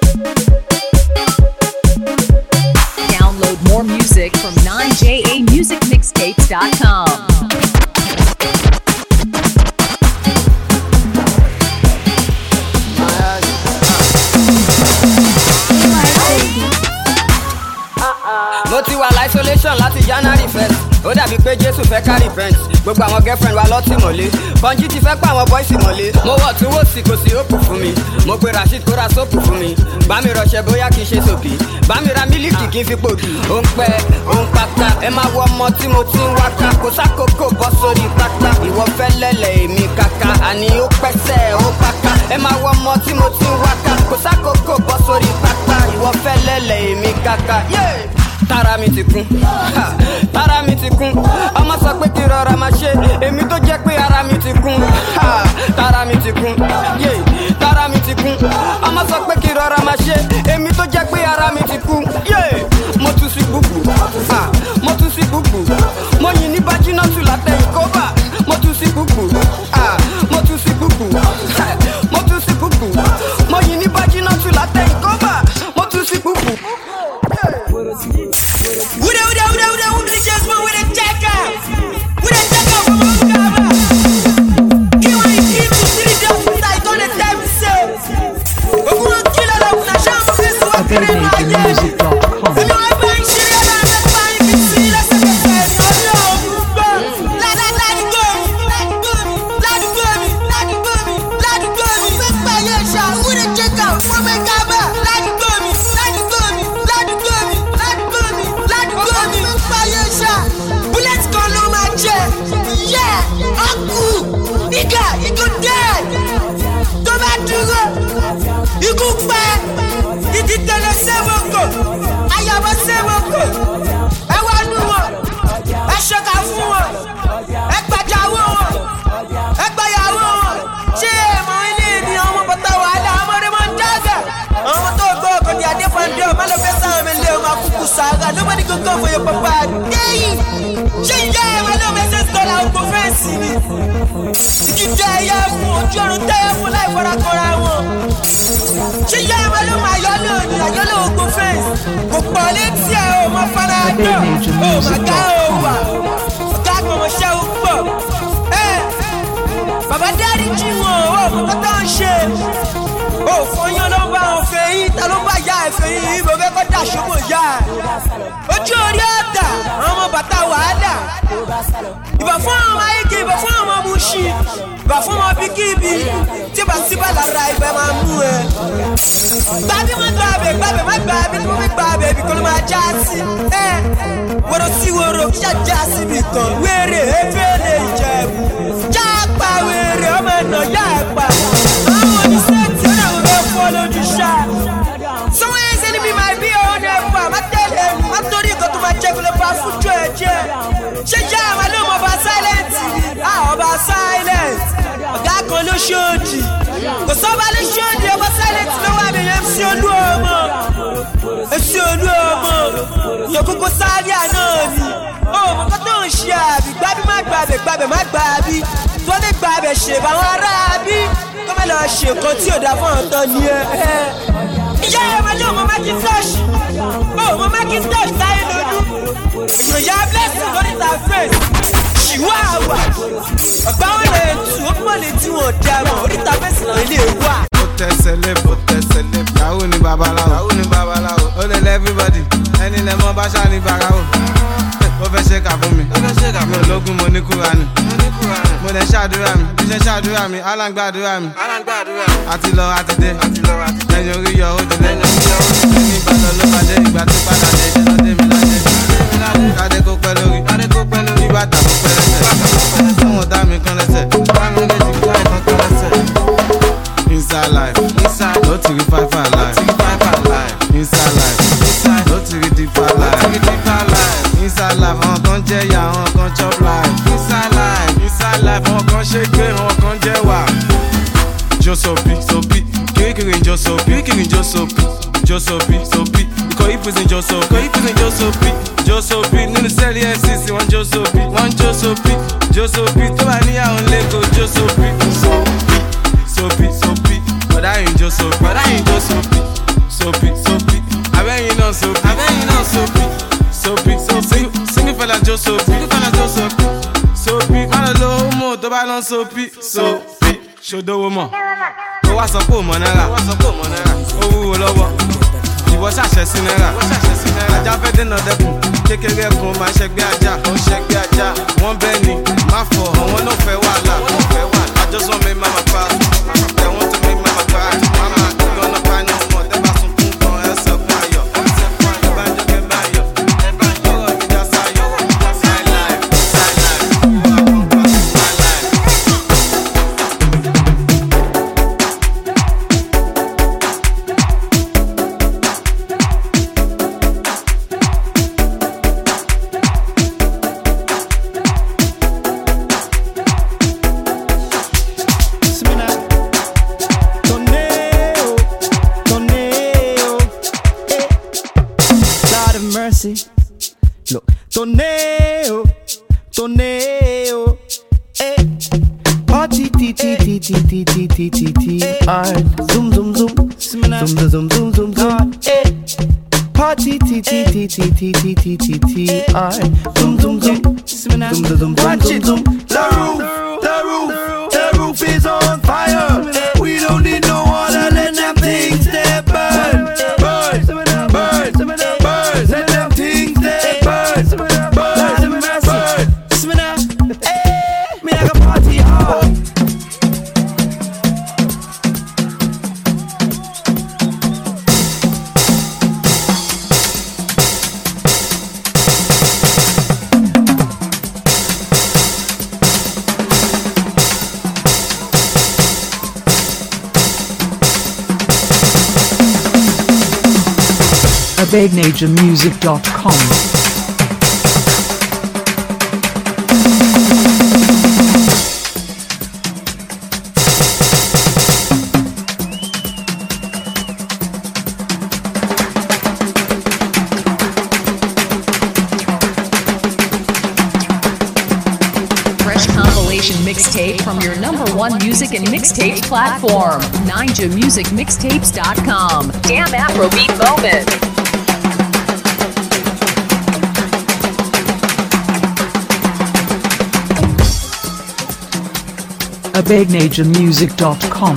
Download more music from 9JAMusicMixtapes.com. Mo ti wà isolation láti January 1st. Ó dàbí pé Jésù fẹ́ ká repent. Gbogbo àwọn girlfriend wa lọ́tì mọ́lé. Bọ́njí ti fẹ́ pa àwọn boys mọ́lé. Mo wọ̀ tún wò sí kò sí òpù fún mi. Mo pe Rasheed kó ra sóòpù fún mi. Bá mi rọṣẹ bóyá kì í ṣe sòkè. Bá mi ra mílíkì kì í fi pòkì. Ó ń pẹ́, ó ń pátá. Ẹ máa wọ ọmọ tí mo ti ń wáká. Kò sákòókò bọ́ sórí pátá. Ìwọ fẹ́ lẹ́lẹ̀ èmi kàkà. Àní ó pẹ́sẹ̀ ó pátá. Ẹ máa wọ ọmọ tí mo ti ń wáká. Kò sákòókò bọ́ sórí pátá. Ìwọ fẹ́ lẹ́lẹ̀ èmi kàkà. Tara mi ti kún, tara mi ti kún. Ọmọ sọ pé kí rọra máa ṣe, èmi tó jẹ́ pé ara mi ti kún. Tara mi ti kún, tara mi ti kún. Ọmọ sọ pé kí rọra máa ṣe, èmi tó jẹ́ pé ara mi ti kún. Mo tún sí gbùgbù, mo tún sí gbùgbù. Mo yìn ní bájínátù látẹ̀yìn kóbà. Mo tún sí gbùgbù, mo tún sí gbùgbù. Mo tún sí gbùgbù. Mo yìn ní bájínátù látẹ̀yìn kóbà. Mo tún sí gbùgbù. Nobody can go for your papa. Hey, she yeah, my love is $1 for friends. sí ni. Ìdíje ẹyẹ fún ojú ọ̀run tẹ́yẹ fún láì fara kanra wọn. Ṣé yá ẹ̀wọ̀n ló máa yọ lóòní àyọ́lẹ̀ ogun fẹ́ǹsì? Kò pọ̀ létí ẹ̀ o, mọ fara dọ̀. O mà ká o wà. Ọ̀gá kan mo ṣẹ́ o pọ̀. Bàbá dárí jí wọn o, mọ̀ kọ́ tó ń ṣe. O fọyán ló bá wọn fẹ́ yín, ta ló bá yá ẹ̀fẹ́ yín, mo fẹ́ kọ́ dà ṣọ́mọ̀ yá ẹ̀. Ojú orí ọ̀tà, àwọn ọmọ bàtà wàhálà. Ìbà fún àwọn ọmọ ayéke, ìbà fún àwọn ọmọ Muṣi, ìbà fún ọmọ bíkíbi, tí bá sí bá lára ibẹ̀ máa mú ẹ. Gbàbí wọn gbàbẹ̀, gbàbẹ̀ má gbàbí, tí wọ́n fi gbàbẹ̀ ibi kan ló máa já sí. Wọ́rọ̀ sí wọ́rọ̀ kí ṣá já sí ibì kan. Wéré efele Ìjẹ̀bú, já pa wéré ọmọ ẹ̀nà yá ẹ̀ pa. Àwọn oníṣẹ́ẹ̀tì ọ̀nà àwọn ọmọ ẹ̀fọ́ lójú ṣá. Someone is telling me my be on ẹ̀fọ́, má tẹ̀lé mi, má torí nǹkan tó máa jẹ́ kó lè bá fújú ẹ̀ jẹ́. Ṣé já àwọn ló mọ̀ bá silent ni? Ọba silent. Ọ̀gá kan ló ṣòdì. Kò sọ́ba ló ṣòdì, ọba silent ló wà mí MC Olúọmọ. MC Olúọmọ. Ìyẹn kókó sáré àná ni. Ó mọ̀ kó tó ń ṣe àbí gbábí má gbàbẹ̀ gbàbẹ̀ má gbàbí. Tó lè gbàbẹ̀ ṣèbà àwọn ará bí. Kó má lọ ṣe nǹkan tí ò dá fún ọ̀tọ̀ ni ẹ. Ìyá ẹ̀ máa ní ọmọ Macintosh. Ọmọ Macintosh táyé lójú. Ìgbìyànjú blessing lórí ta face. Chihuahua. Ọ̀gbá wọn lè tù ó pọ̀ létí wọn dàmọ̀ oríta fèsì náà ilé wà. Ó tẹ̀sẹ̀lẹ̀, yahoo ni babaláwo, ó lè lẹ́ everybody, ẹni lẹ́ mọ́ bá ṣá ní bàráwò. Ó fẹ́ ṣe kà fún mi, mi ò lógún mo ní Kúránì. Mo lè ṣàdúrà mi, bí ṣe ṣàdúrà mi, aláǹgbàdúrà mi. Àti lọ àti dé, lẹ́yìn orí yọ ó délé. Ẹni ìbàdàn ló pàdé ìgbà tó padà dé, ṣe lọ́dé mi lájẹ́. Kádé kó pẹ́ lórí, bàtà kó pẹ́ lẹ́sẹ̀. Táwọn dá mi kan lẹ́sẹ̀, táwọn lè ti gbá ìkan kan lẹ́sẹ̀. Inside life, no to be five alive. Inside life, no to be deeper life. Inside life, àwọn kan jẹ́ yà, àwọn kan chop life. Inside life, àwọn kan ṣe gbé, àwọn kan jẹ́ wà. Josopi, kirikiri Josopi. Ikọ̀ ìpèsè Josopi, nínú sẹ́ẹ̀lì FCC wọ́n Josopi, tó bá níyàwó lẹ́kọ̀ọ́ Josopi. Sopi, bọ̀dá yìí Josopi, abẹ́yìn náà Sopi, single fella Josopi, má lọ lówó mọ̀ tó bá lọ Sopi, ṣòdówó mọ̀, ó wá sọ pé ò mọ̀ náírà, ó wúwo lọ́wọ́. Ìwọ ṣàṣẹ sí náírà, ajá fẹ́ dènà dẹ́kun, kékeré ẹkùn máa ṣẹgbẹ́ ajá, wọ́n bẹ́ẹ̀ ni, má fọ̀, àwọn náà fẹ́ wàhálà, I just want make mama proud, they want to make mama cry, mama gonna buy no more, tẹ́ bá sunkún kan ẹsẹ̀ fún ayọ̀, ẹ bá ń jẹ́ kẹ́ bá yọ̀, ọ̀rọ̀ mi já sáyọ̀, high life, Look, torneo, party hard, zoom, party hard, zoom, the roof is on fire. We don't need no water, let them things they burn. Let them things they burn. Me like a party hard. BigNaturMusic.com. mixtape from your #1 music and mixtapes platform, NinjaMusicMixtapes.com. Damn Afrobeat moment. AbegNinjaMusic.com.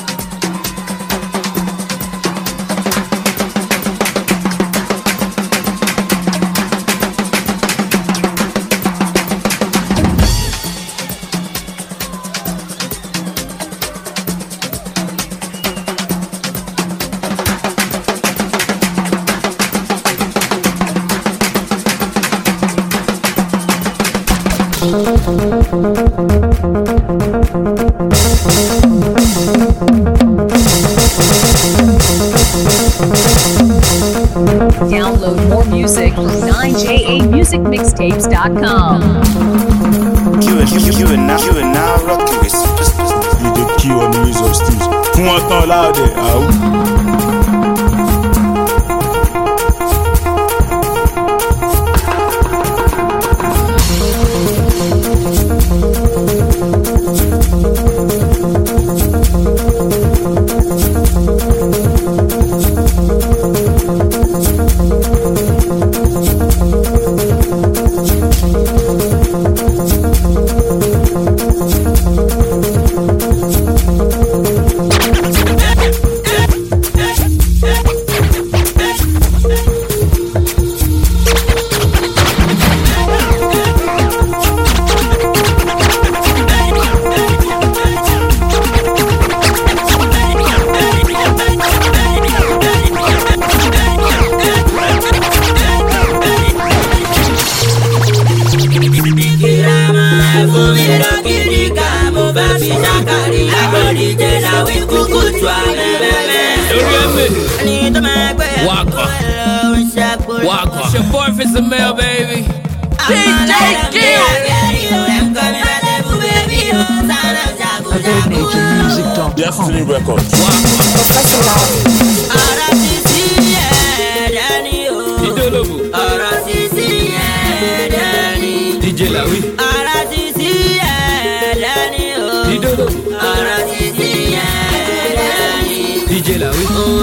Download more music from 9JAMusicMixtapes.com. You and now rocking with you the key on the Wizard Studios. Fún wọn tán láàdẹ̀ àwù. It's your boy Fizz Mel, baby. DJ Kill. Destiny Records. DJ Lawi. DJ Lawi.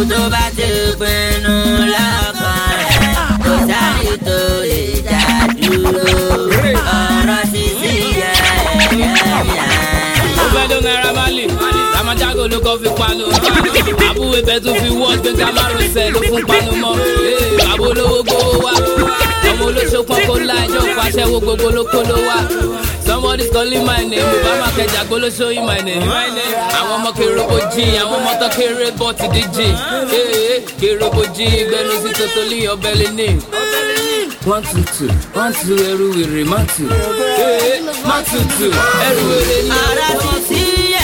Ramajago ló kọ́ fi panu. Àbúwé bẹ́ẹ̀ tún fi wọ́n gbé ká márùn sẹ̀ ló fún panu mọ́. Àbó lówó gbówó wá. Ọmọ olóṣó kan kó láìjọ́ pàṣẹ wo gbogbo ló kó ló wá. Somebody's calling my name. Obama kẹjà kó ló show you my name. Àwọn ọmọ kérobo jí, àwọn ọmọ tó kéré bọ́ ti díje. Kérobo jí gbẹnu sí totoli ọbẹ̀ lé ní. 1 2 2 1 2 ẹrú wèrè má tù. Má tù tù ẹrú wèrè ní. Ara ti sí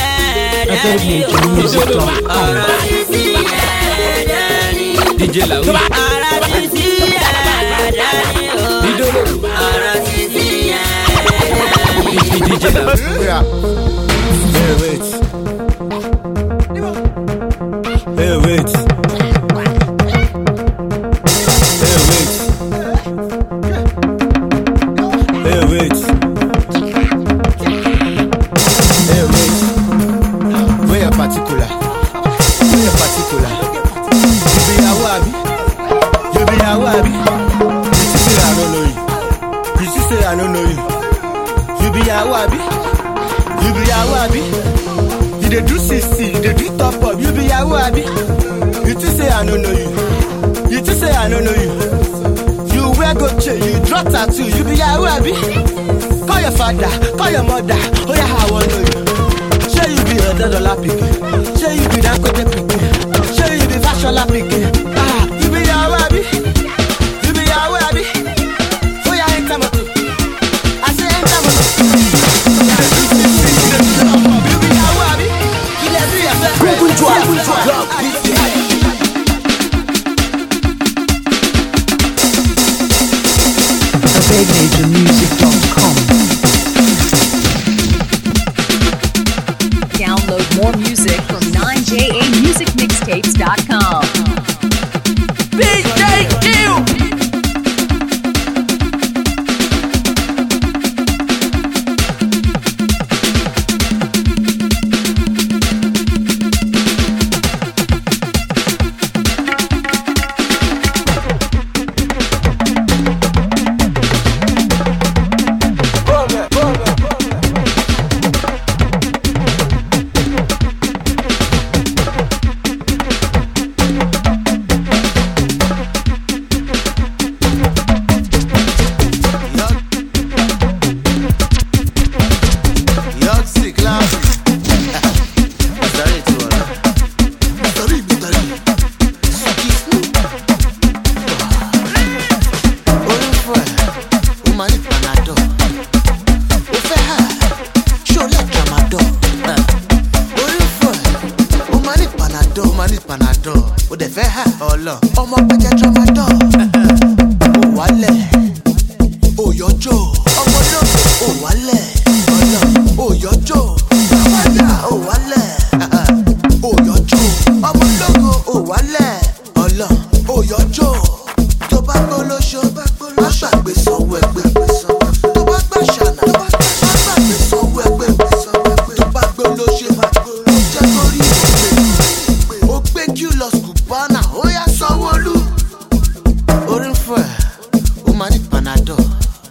DJ Lawi. DJ Lawi. Hey wait. Hey wait. Hey wait. Hey wait. Where particular? You be a wabi. You say I don't know you. You say I don't know you. You be a wabi. You dey do 60, you dey do top up. You be a wabi. You say I don't know you. You say I don't know you. You wear gold chain, you drop tattoo. You be a wabi. Call your father, call your mother. Oh yeah, I want know you. Say you be $100 pikin. Say you be Dangote pikin. Say you be Fashola pikin. You be a wabi. Oh yeah, enter motor. I say enter motor. You be a wabi. Google Drive. AbegNinjaMusic.com. Download more music from 9JAMusicMixtapes.com. DJ Kill. ọmọ pẹ́jẹ́ tramadol. Ó wálẹ̀, ó yọjọ́. Ọmọ lóko, ó wálẹ̀. Ọlọ, ó yọjọ́. Bàwáyà, ó wálẹ̀. Ó yọjọ́. Ọmọ lóko, ó wálẹ̀. Ọlọ, ó yọjọ́. Tó bá gbólóṣó, má gbàgbé sanwó ẹgbẹ́. Tó bá gbà ṣànà, má gbàgbé sanwó ẹgbẹ́. Tó bá gbólóṣó, má jẹ́ kórí ìwé. Ó gbé kí lọ skùpánà, ó yá sanwó-olú. Orí ń fọ́ ẹ̀, ó máa ní panadol.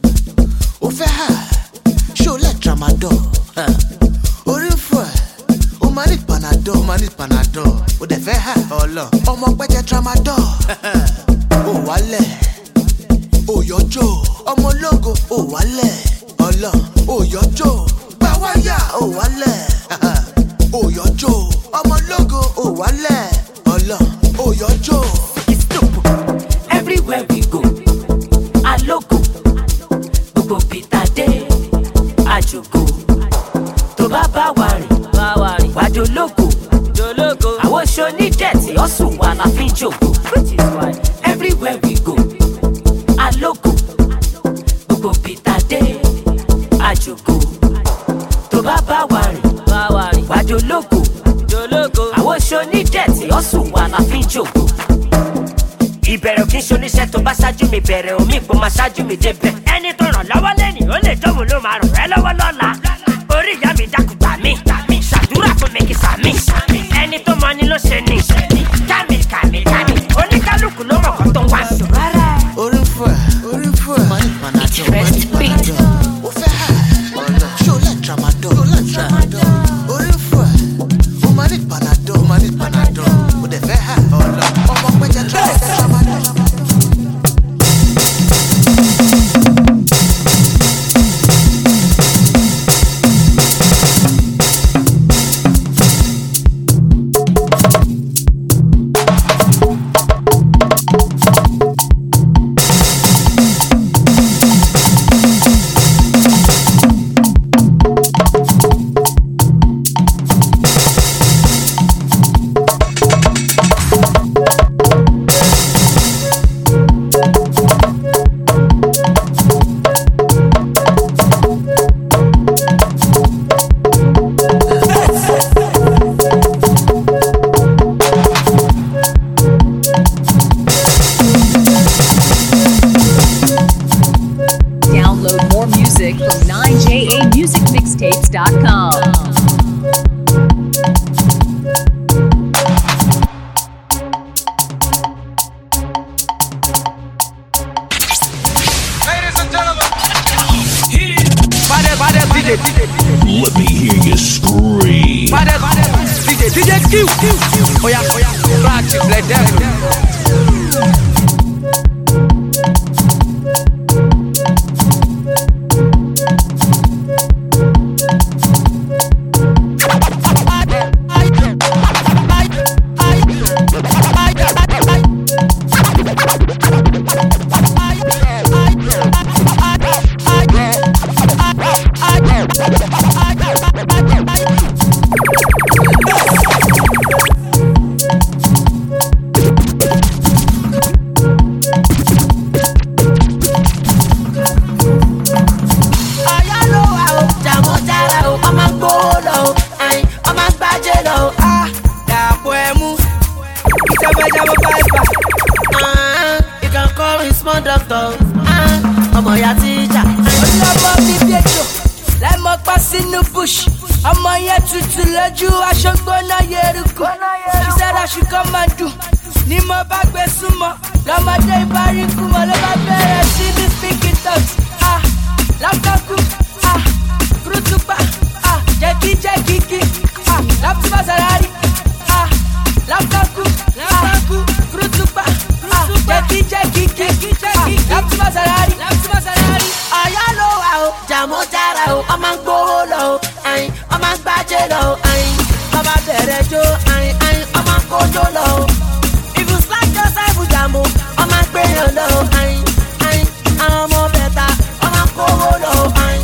Ó fẹ́ hà, ṣó lẹ̀ tramadol. Orí ń fọ́ ẹ̀, ó máa ní panadol. Ó dẹ̀ fẹ́ hà, ọmọ pẹ́jẹ́ tramadol. Ó wálẹ̀, ó yọjọ́. Ọmọ ológo, ó wálẹ̀. Ó yọjọ́. Bàwáyà, ó wálẹ̀. Ó yọjọ́. Ọmọ ológo, ó wálẹ̀. Ó yọjọ́. Everywhere we go, Aloko, gbogbo Peter Day, Ajogo, tó bá bá wa rìn, wá dológo, àwọn oṣó ní dẹ̀tí ọ̀sùn wà la fi ń jòkó. Everywhere we go, Aloko, gbogbo Peter Day, Ajogo, tó bá bá wa rìn, wá dológo, àwọn oṣó ní dẹ̀tí ọ̀sùn wà la fi ń jòkó. Ìbẹ̀rẹ̀ kí n ṣoníṣẹ́ tó bá ṣáájú mi bẹ̀rẹ̀ omi ìpò máa ṣáájú mi débẹ̀. Ẹni tó ràn lọ́wọ́ lẹ́nìí ó lè dọ́wọ́ ló máa ràn ẹ́ lọ́wọ́ lọ́la. Orí ìyá mi dákúgbà mi, ṣàdúrà fún mi kì sàmì. Ẹni tó mọ ni ló ṣe ni, kàmì. Oníkálukú ló mọ̀ kọ́ tó wá. Orí ń fọ́ ẹ̀, máa ní panadol. Ó fẹ́ hà, ṣó lẹ̀ tramadol. Orí ń fọ́ ẹ̀, ó máa ní panadol. Ó dẹ̀ fẹ́ hà, ọmọ pẹ́jẹ́ tramadol. Download more music from 9jamusicmixtapes.com. Let me hear you scream. DJ Q. Oh yeah, practice, let them. ọmọ ya tíjà. ọlọ́mọ mi bí ejò lẹ́mọ̀ pa sínú bush ọmọ yẹn tutù lójú aṣọ gbóná yẹrùkú. she said I should come and do ni mo bá gbé súnmọ́ lọ́mọdé ìbáríkú mọ́ ló bá bẹ̀rẹ̀ sí ní speaking tongues. lákàkú kúrútùpá jẹ́kíjẹ́kíkí lápúpá sàrárì lákàkú kúrútùpá jẹ́kíjẹ́kíkí lápúpá sàrárì. ọ̀yá ló wà ó jàmó jára ó ọmọ ń gbówó lọ ó ọmọ ń gbájé lọ ó ọmọ bẹ̀rẹ̀ jó ọmọ ń kójó lọ ó. if you slack yourself jàmó ọmọ ń gbéyàn lọ ó àwọn ọmọ bẹ̀ta ọmọ ń kówó lọ ó.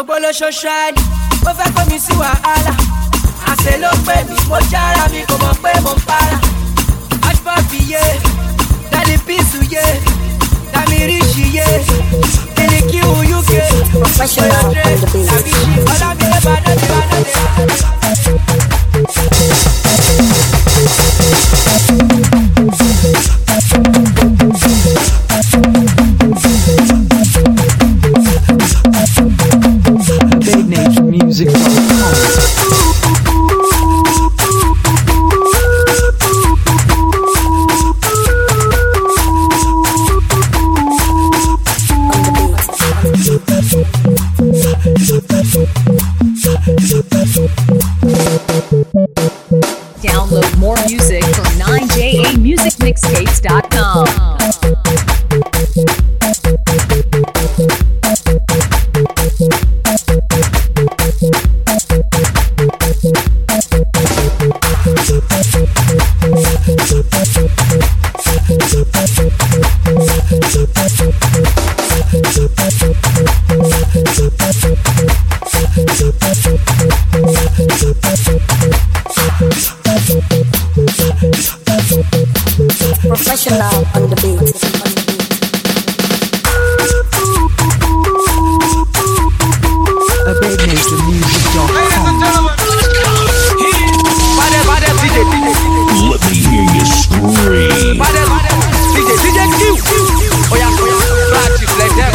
gbogbo ló ṣoṣani ó fẹ́ kó mi sí wàhálà àṣẹ ló pè mí mo jára mi kò mọ̀ pé mo ń para ashbọ́ọ̀bì yé dání píìsù yé dání ríṣì yé kìlìkì uk Professional on the beat. tàbí ṣì ọlámilé bàdàdé Download more music from 9JAMusicMixtapes.com. Professional on the beat. Let me hear you scream. DJ Q. Oh yeah, flagship like that.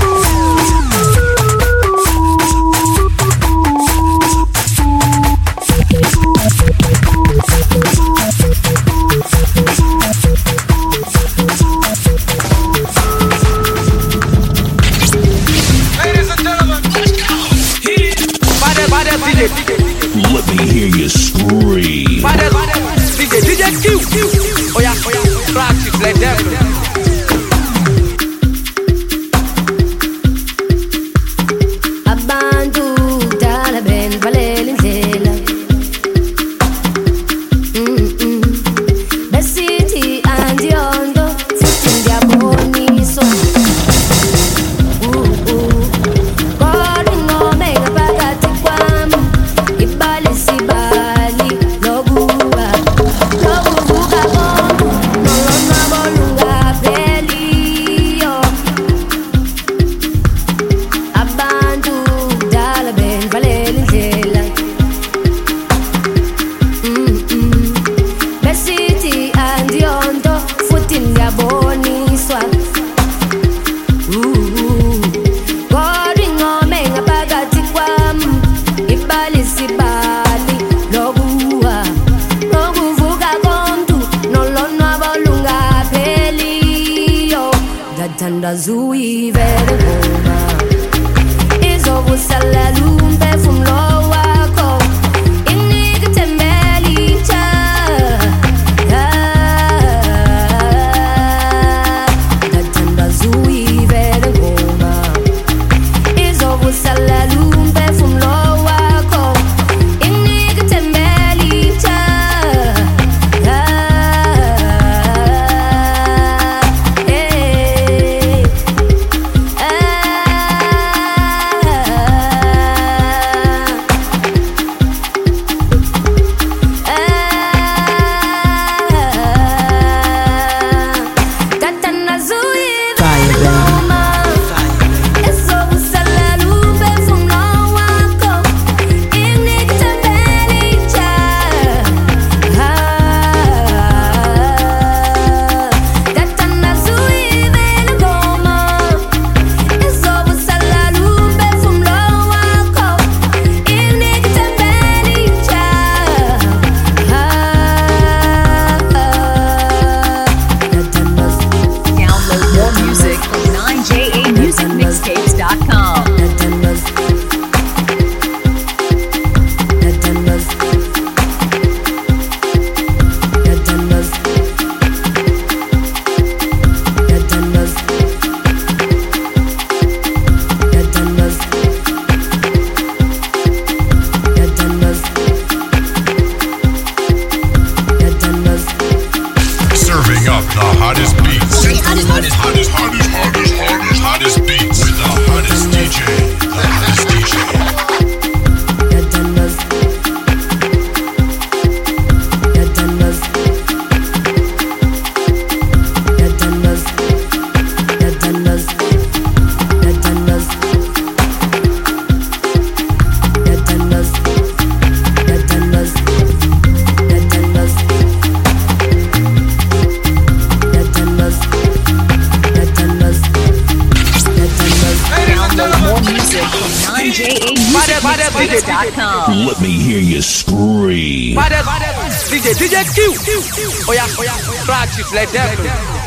Let me hear you scream. DJ Q. Oh yeah, flagship like that. Abantu dala ben valela indlela besithi andiyondo futhi ndiyaboniswa kodwa ingome ngaphakathi kwami ibali sibali lokuba lokuvuka konke nolonwabo lungapheliyo abantu dala benvalela indlela besithi andiyonto futhi ndiyaboniswa kodwa ingome ngaphakathi kwami ibali sibali lokuwa lokuvuka komntu nolonwabo lungapheliyo ndathandaza uyivele ngoma izokusalela umphefumlo wakho inika ithembela itsha ndathandaza uyivele ngoma izokusalela umphefumlo wakho inika ithembela itsha hottest beats with the hottest DJ. The hottest DJ. NonJAmusic.com. Let me hear you scream. DJ Q. Oh yeah, practice like that.